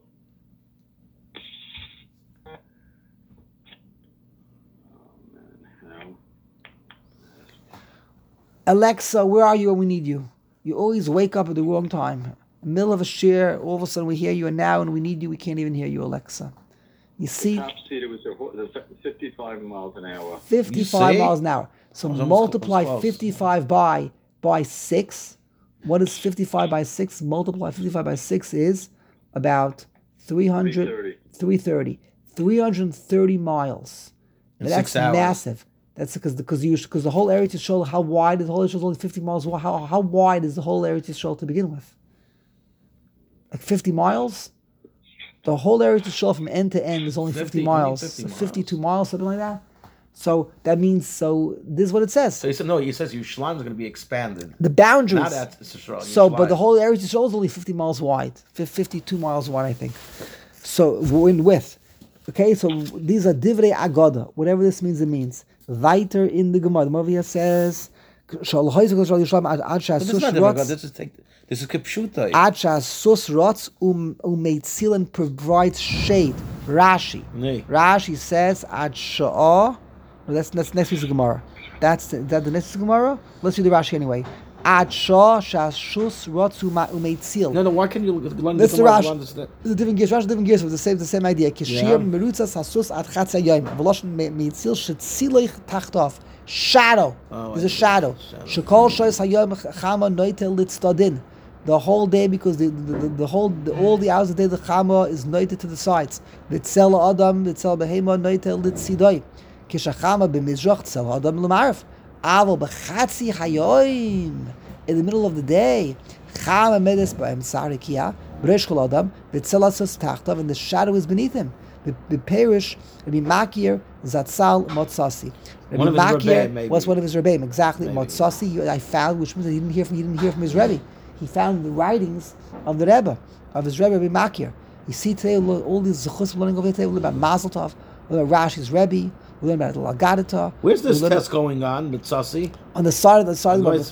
Alexa, where are you when we need you? You always wake up at the wrong time. Middle of a share, all of a sudden we hear you, and now when we need you, we can't even hear you, Alexa. You see? The top speed, it was 55 miles an hour. 55 miles an hour. So multiply 55 by 6. What is 55 by 6? Multiply 55 by 6 is about 330 miles. That's massive. That's because the whole area to show how wide is the whole area is only 50 miles. How wide is the whole area to show to begin with? Like 50 miles? The whole area to show from end to end is only 50 miles. 52 miles, something like that. So that means, this is what it says. So he said, no, he says Yerushalayim is going to be expanded. The boundaries. Not at Yisrael. So, but the whole area to show is only 50 miles wide. 52 miles wide, I think. So, in width. Okay, so these are divrei agoda. Whatever this means, it means. Weiter in the Gemara. The Gemara says, this is not this is kipshuta. Acha sus rots umeitzil and provides shade. Rashi. Rashi says acha. That's next week's Gemara. Is that the next Gemara? Let's read the Rashi anyway. Acha shashus rots umeitzil. No. Why can you learn this? The Rashi. It's a different gears. Rashi different gears. It's the same idea. Kishir merutzas hasus ad chatzayim. Veloshin meitzil shetzilich tachtov. Shadow. There's a shadow. Shekol shoyes hayom chama noitel litzdadin. The whole day, because all the hours of the day, the chama is noited to the sides. Litzel adam, litzel behema noitel litzidoi. Kishachama b'mizrach tzel adam l'marif. Aval b'chatzi hayoim. In the middle of the day, chama medes b'em sarikia b'resh kol adam litzel asos tachtav, and the shadow is beneath him. B'perish b'makir zatzal motzasi. Rabbi Makir was one of his rebbeim. Exactly, motzasi. I found, which means that he didn't hear from his rebbe. He found the writings of the Rebbe, of his Rebbe, Rabbi Makir. You see today all these zechus learning over today about Mazel Tov, about Rashi's Rebbe, We learn about the Lagadata. Where's this test going on, Mitzasi? On the side of the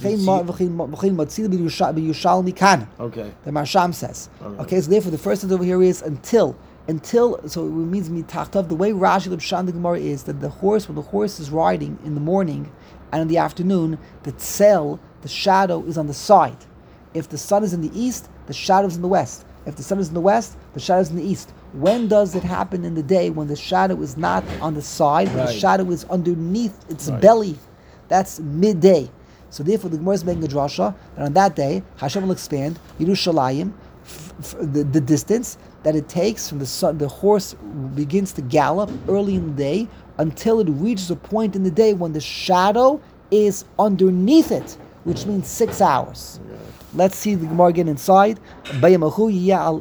Gemara. Okay. The Marsham says. Okay, so therefore the first thing over here is until, so it means mitachtav. The way Rashi L'Pshan the Gemara is that when the horse is riding in the morning and in the afternoon, the tzel, the shadow, is on the side. If the sun is in the east, the shadow is in the west. If the sun is in the west, the shadow is in the east. When does it happen in the day when the shadow is not on the side, but the shadow is underneath its belly? That's midday. So therefore the Gemara is making a drasha that on that day, Hashem will expand Yerushalayim, the distance that it takes from the sun. The horse begins to gallop early in the day until it reaches a point in the day when the shadow is underneath it, which means 6 hours. Let's see the Gemara again inside. There will be al.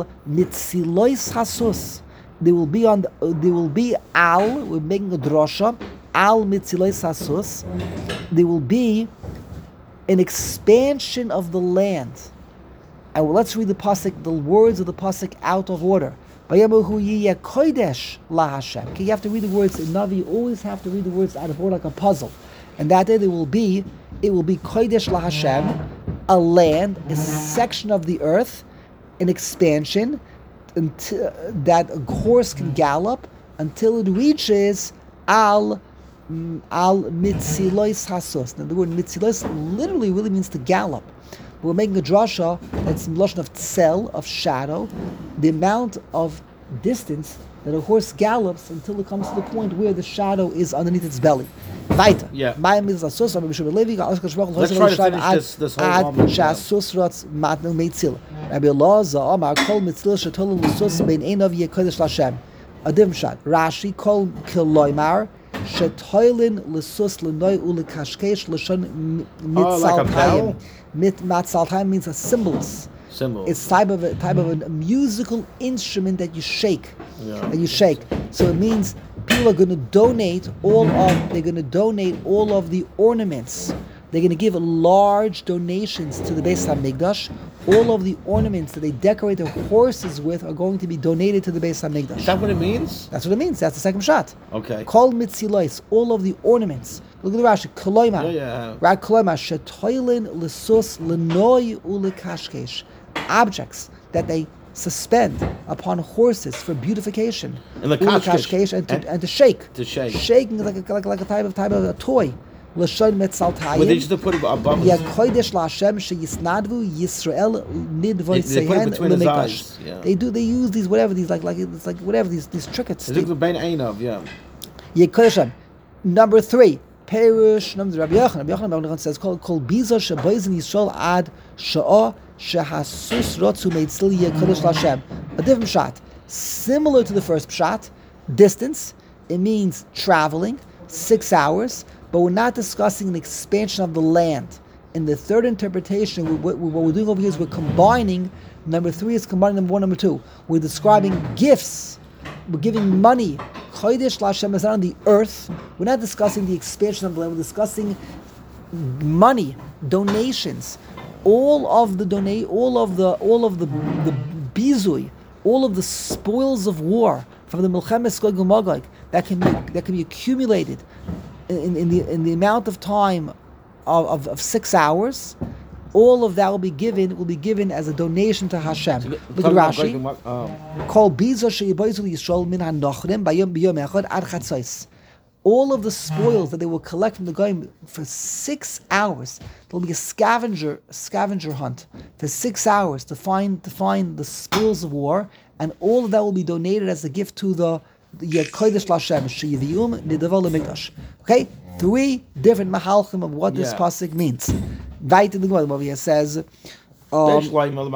We're making a drasha al mitzilois hasus. There will be an expansion of the land. And let's read the pasuk, the words of the pasuk out of order. Kodesh la Hashem. Okay, you have to read the words in Navi. You always have to read the words out of order like a puzzle. And that day it will be Kodesh la Hashem, a land, a section of the earth, an expansion, until that a horse can gallop until it reaches al mitzilois hasos. Now the word mitzilois literally really means to gallop. But we're making a drasha that's in lashon of tzel, of shadow, the amount of distance that a horse gallops until it comes to the point where the shadow is underneath its belly. Weiter. Yeah. Let's try to finish this whole Rabbi Elazar Amar Kol Mitzil Shetolu L'Sus Bein Einov Yekodesh L'Hashem. Adim Shat. Rashi Kol Kiloymar Shetoilin L'Sus L'Noi U'Lekashkesh L'Shon Mitzaltayim. Mitzaltayim means a cymbals. It's type of a musical instrument that you shake. So it means people are going to donate all of the ornaments. They're going to give large donations to the Beis HaMikdash. All of the ornaments that they decorate their horses with are going to be donated to the Beis HaMikdash. Is that what it means? That's what it means. That's the second shot. Okay. Kol mitzilois, all of the ornaments. Look at the Rashi. Koloima. Right, Koloima. Shetoilin l'sus l'noi u'lekashkesh. Objects that they suspend upon horses for beautification. And the kashkesh and to shake. Shaking is like a type of a toy. L'shon metzaltayim. Well, they used to put it above. Yeah, kodesh laHashem sheyisnadvu Yisrael nidvoy sehen lemikash. They use these these trinkets. It's the bein einov, yeah. Yeah, kodesh. Number 3. Perush. Number Rabbi Yochanan says kol biza sheboizin Yisrael ad sha'ah shehasus rotzu meitzil yeh kodesh laHashem. A different shot, similar to the first shot. Distance. It means traveling 6 hours. But we're not discussing an expansion of the land. In the third interpretation, what we're doing over here is we're combining. Number 3 is combining number 1, number 2. We're describing gifts. We're giving money. Kodesh LaHashem is not on the earth. We're not discussing the expansion of the land. We're discussing money, donations, all of the bizui, all of the spoils of war from the Milchemes Gog uMagog that can be accumulated in the amount of time of 6 hours. All of that will be given as a donation to Hashem. Look at Rashi. Kol biza sheyiboizu Yisrael min hanochrim bayom echad ad chatzos. All of the spoils that they will collect from the goyim for 6 hours. There will be a scavenger hunt for 6 hours to find the spoils of war, and all of that will be donated as a gift to the Kodesh LaHashem sheyivium nidavol lemikdash. Okay, 3 different mahalchim of what this pasuk means. Right in the Gemara, where it says, Hashem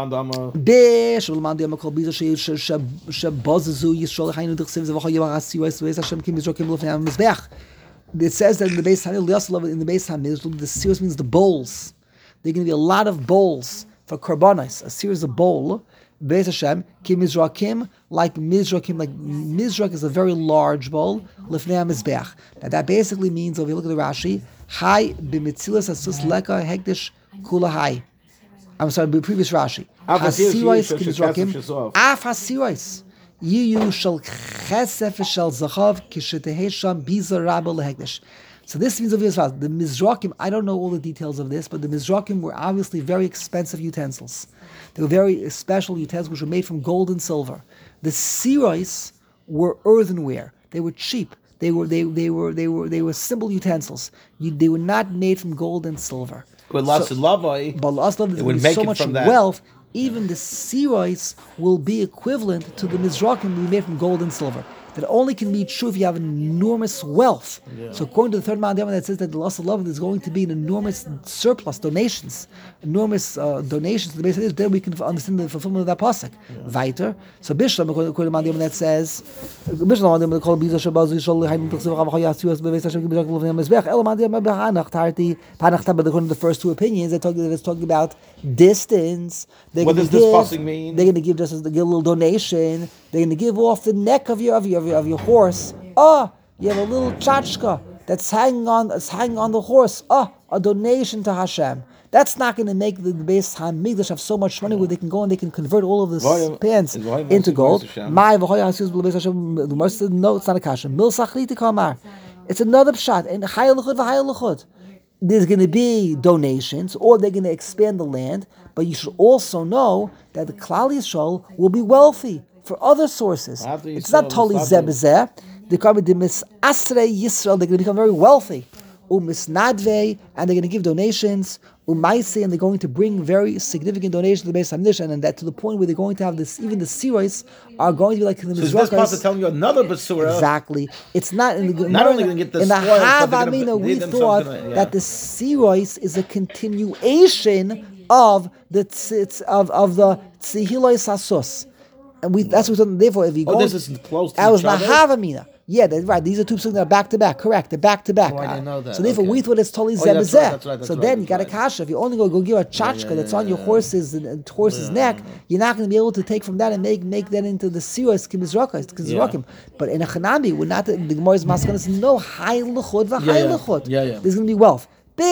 it says that in the Beis Hamikdash, the series means the bowls. There are going to be a lot of bowls for korbanos, a series of bowl. Beis Hashem, ki mizrakim, like mizrak is a very large bowl. Lifnei HaMizbeach. Now that basically means, if you look at the Rashi, Hai b'mitzilas asus leka hekdesh kula hai. I'm sorry, the previous Rashi. Hasirais ki mizrakim. Af hasirais. Yiyu shel chesef shel zachav kishetehesham biza rabba lehegdish. So this means obviously the Mizrakim, I don't know all the details of this, but the Mizrakim were obviously very expensive utensils. They were very special utensils which were made from gold and silver. The siros were earthenware. They were cheap. They were simple utensils. They were not made from gold and silver. But lots of love, there would be so much wealth. Even the siros will be equivalent to the Mizrakim we made from gold and silver. That only can be true if you have enormous wealth. Yeah. So according to the third Ma'adiyama, that says that the loss of love is going to be an enormous surplus, enormous donations to the base of this. Then we can understand the fulfillment of that pasuk. Weiter. So Bishlam, according to the Ma'adiyama, that says, Bishlam called Biza Shabazu Shol Haim Tachsiv Chayas Beves Hashem Kibizak Lovim Mizbech El Ma'adiyama Behanach Tarti Panach. But according to the first two opinions, that it's talking about distance. What does this pasuk mean? They're going to give a little donation. They're going to give off the neck of your horse. You have a little tchotchka that's hanging on the horse. A donation to Hashem. That's not going to make the Beis Hamikdash have so much money where they can go and they can convert all of the pans into gold. No, it's not a kasha. It's another pshat. And Chayil there's going to be donations, or they're going to expand the land. But you should also know that the Klal Yisrael will be wealthy for other sources. It's not totally zebezeh. They're going to Yisrael. They're going to become very wealthy. Umisnadve, and they're going to give donations. Umaisi, and they're going to bring very significant donations to the Beis Hamikdash, and that to the point where they're going to have this. Even the siros are going to be like the Mizrachos. So this pasuk telling you another basura. Exactly. It's not in the not only going to get the in the Havamina. We thought that the siros is a continuation of the Tzihiloi Sasus. And that's what therefore if you go this is close to that was each other? Nahavamina. Yeah, that's right. These are two psukim that are back to back. Correct. They're back to back. I didn't know that. So therefore we thought it's totally zebezeh. So then you got a kasha. If you only go give a tchotchka that's on your horse's neck, you're not going to be able to take from that and make that into the siros kimizrakim. But in a chanami, we're not the Gemara's maskana says no high luchot v'high luchot. There's going to be wealth.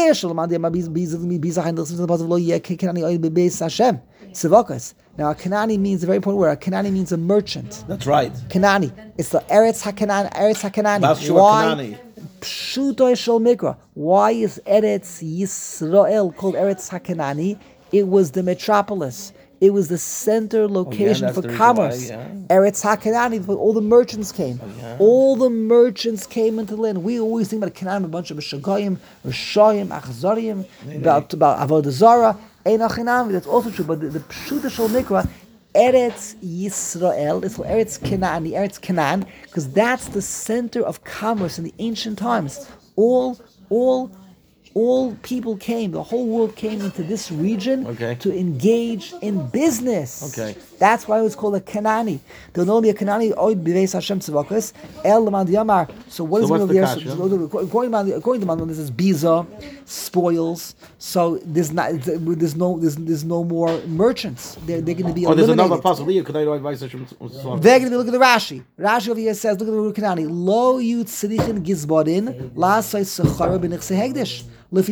Now, a Kanani means a very important word. A Kanani means a merchant. That's right. Kanani. It's the Eretz HaKanani. Why? Pshutoy Shel Mikra. Why is Eretz Yisrael called Eretz HaKanani? It was the metropolis. It was the center location for commerce. Eretz HaKanani, all the merchants came. All the merchants came into the land. We always think about Kanani, a bunch of Shagayim, Rishayim, Achzarim, about Avodah Zarah. That's also true, but the Pshuta Shel Mikra, Eretz Yisrael, it's called Eretz Canaan, because that's the center of commerce in the ancient times. All people came, the whole world came into this region to engage in business. That's why it was called a Kanani. There will only be a Kanani, Oid B'Veis Hashem Tzavakas, El Lamad Yamar. So what is going to be there? According to Mandam, this is Biza, spoils. So there's no more merchants. They're going to be eliminated. There's another possibility. They're going to be, look at the Rashi. Rashi over here says, look at the word Kanani. Lo Yud Tzidichin Gizbodin, La Say Sechara B'Nichse Hegdish. It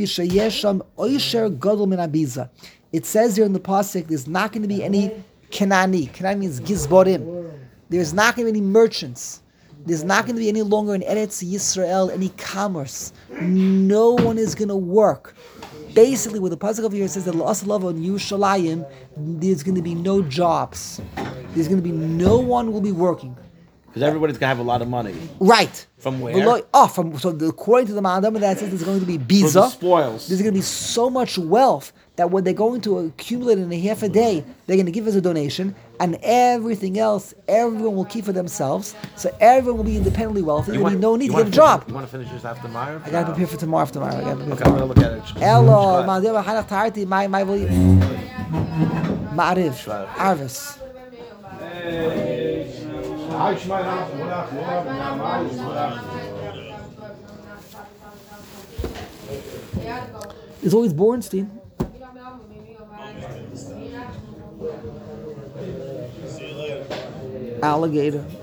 says here in the pasuk, there's not going to be any Kanani. Kanani means Gizborim. There's not going to be any merchants. There's not going to be any longer in Eretz Yisrael any commerce. No one is going to work. Basically, what the pasuk over here says that L'asalav on Yerushalayim, there's going to be no jobs. There's going to be no one will be working. Because everybody's going to have a lot of money. Right. From where? According to the Ma'adam, that says there's going to be biza. The spoils. There's going to be so much wealth that what they're going to accumulate in a half a day, they're going to give as a donation, and everything else, everyone will keep for themselves. So everyone will be independently wealthy. There's going to be no need to get a job. You want to finish this after Meyer? I got to prepare for tomorrow after Meyer. I'm going to look at it. Hello, my volume. Ma'ariv. Arvis. It's always Bornstein. Alligator.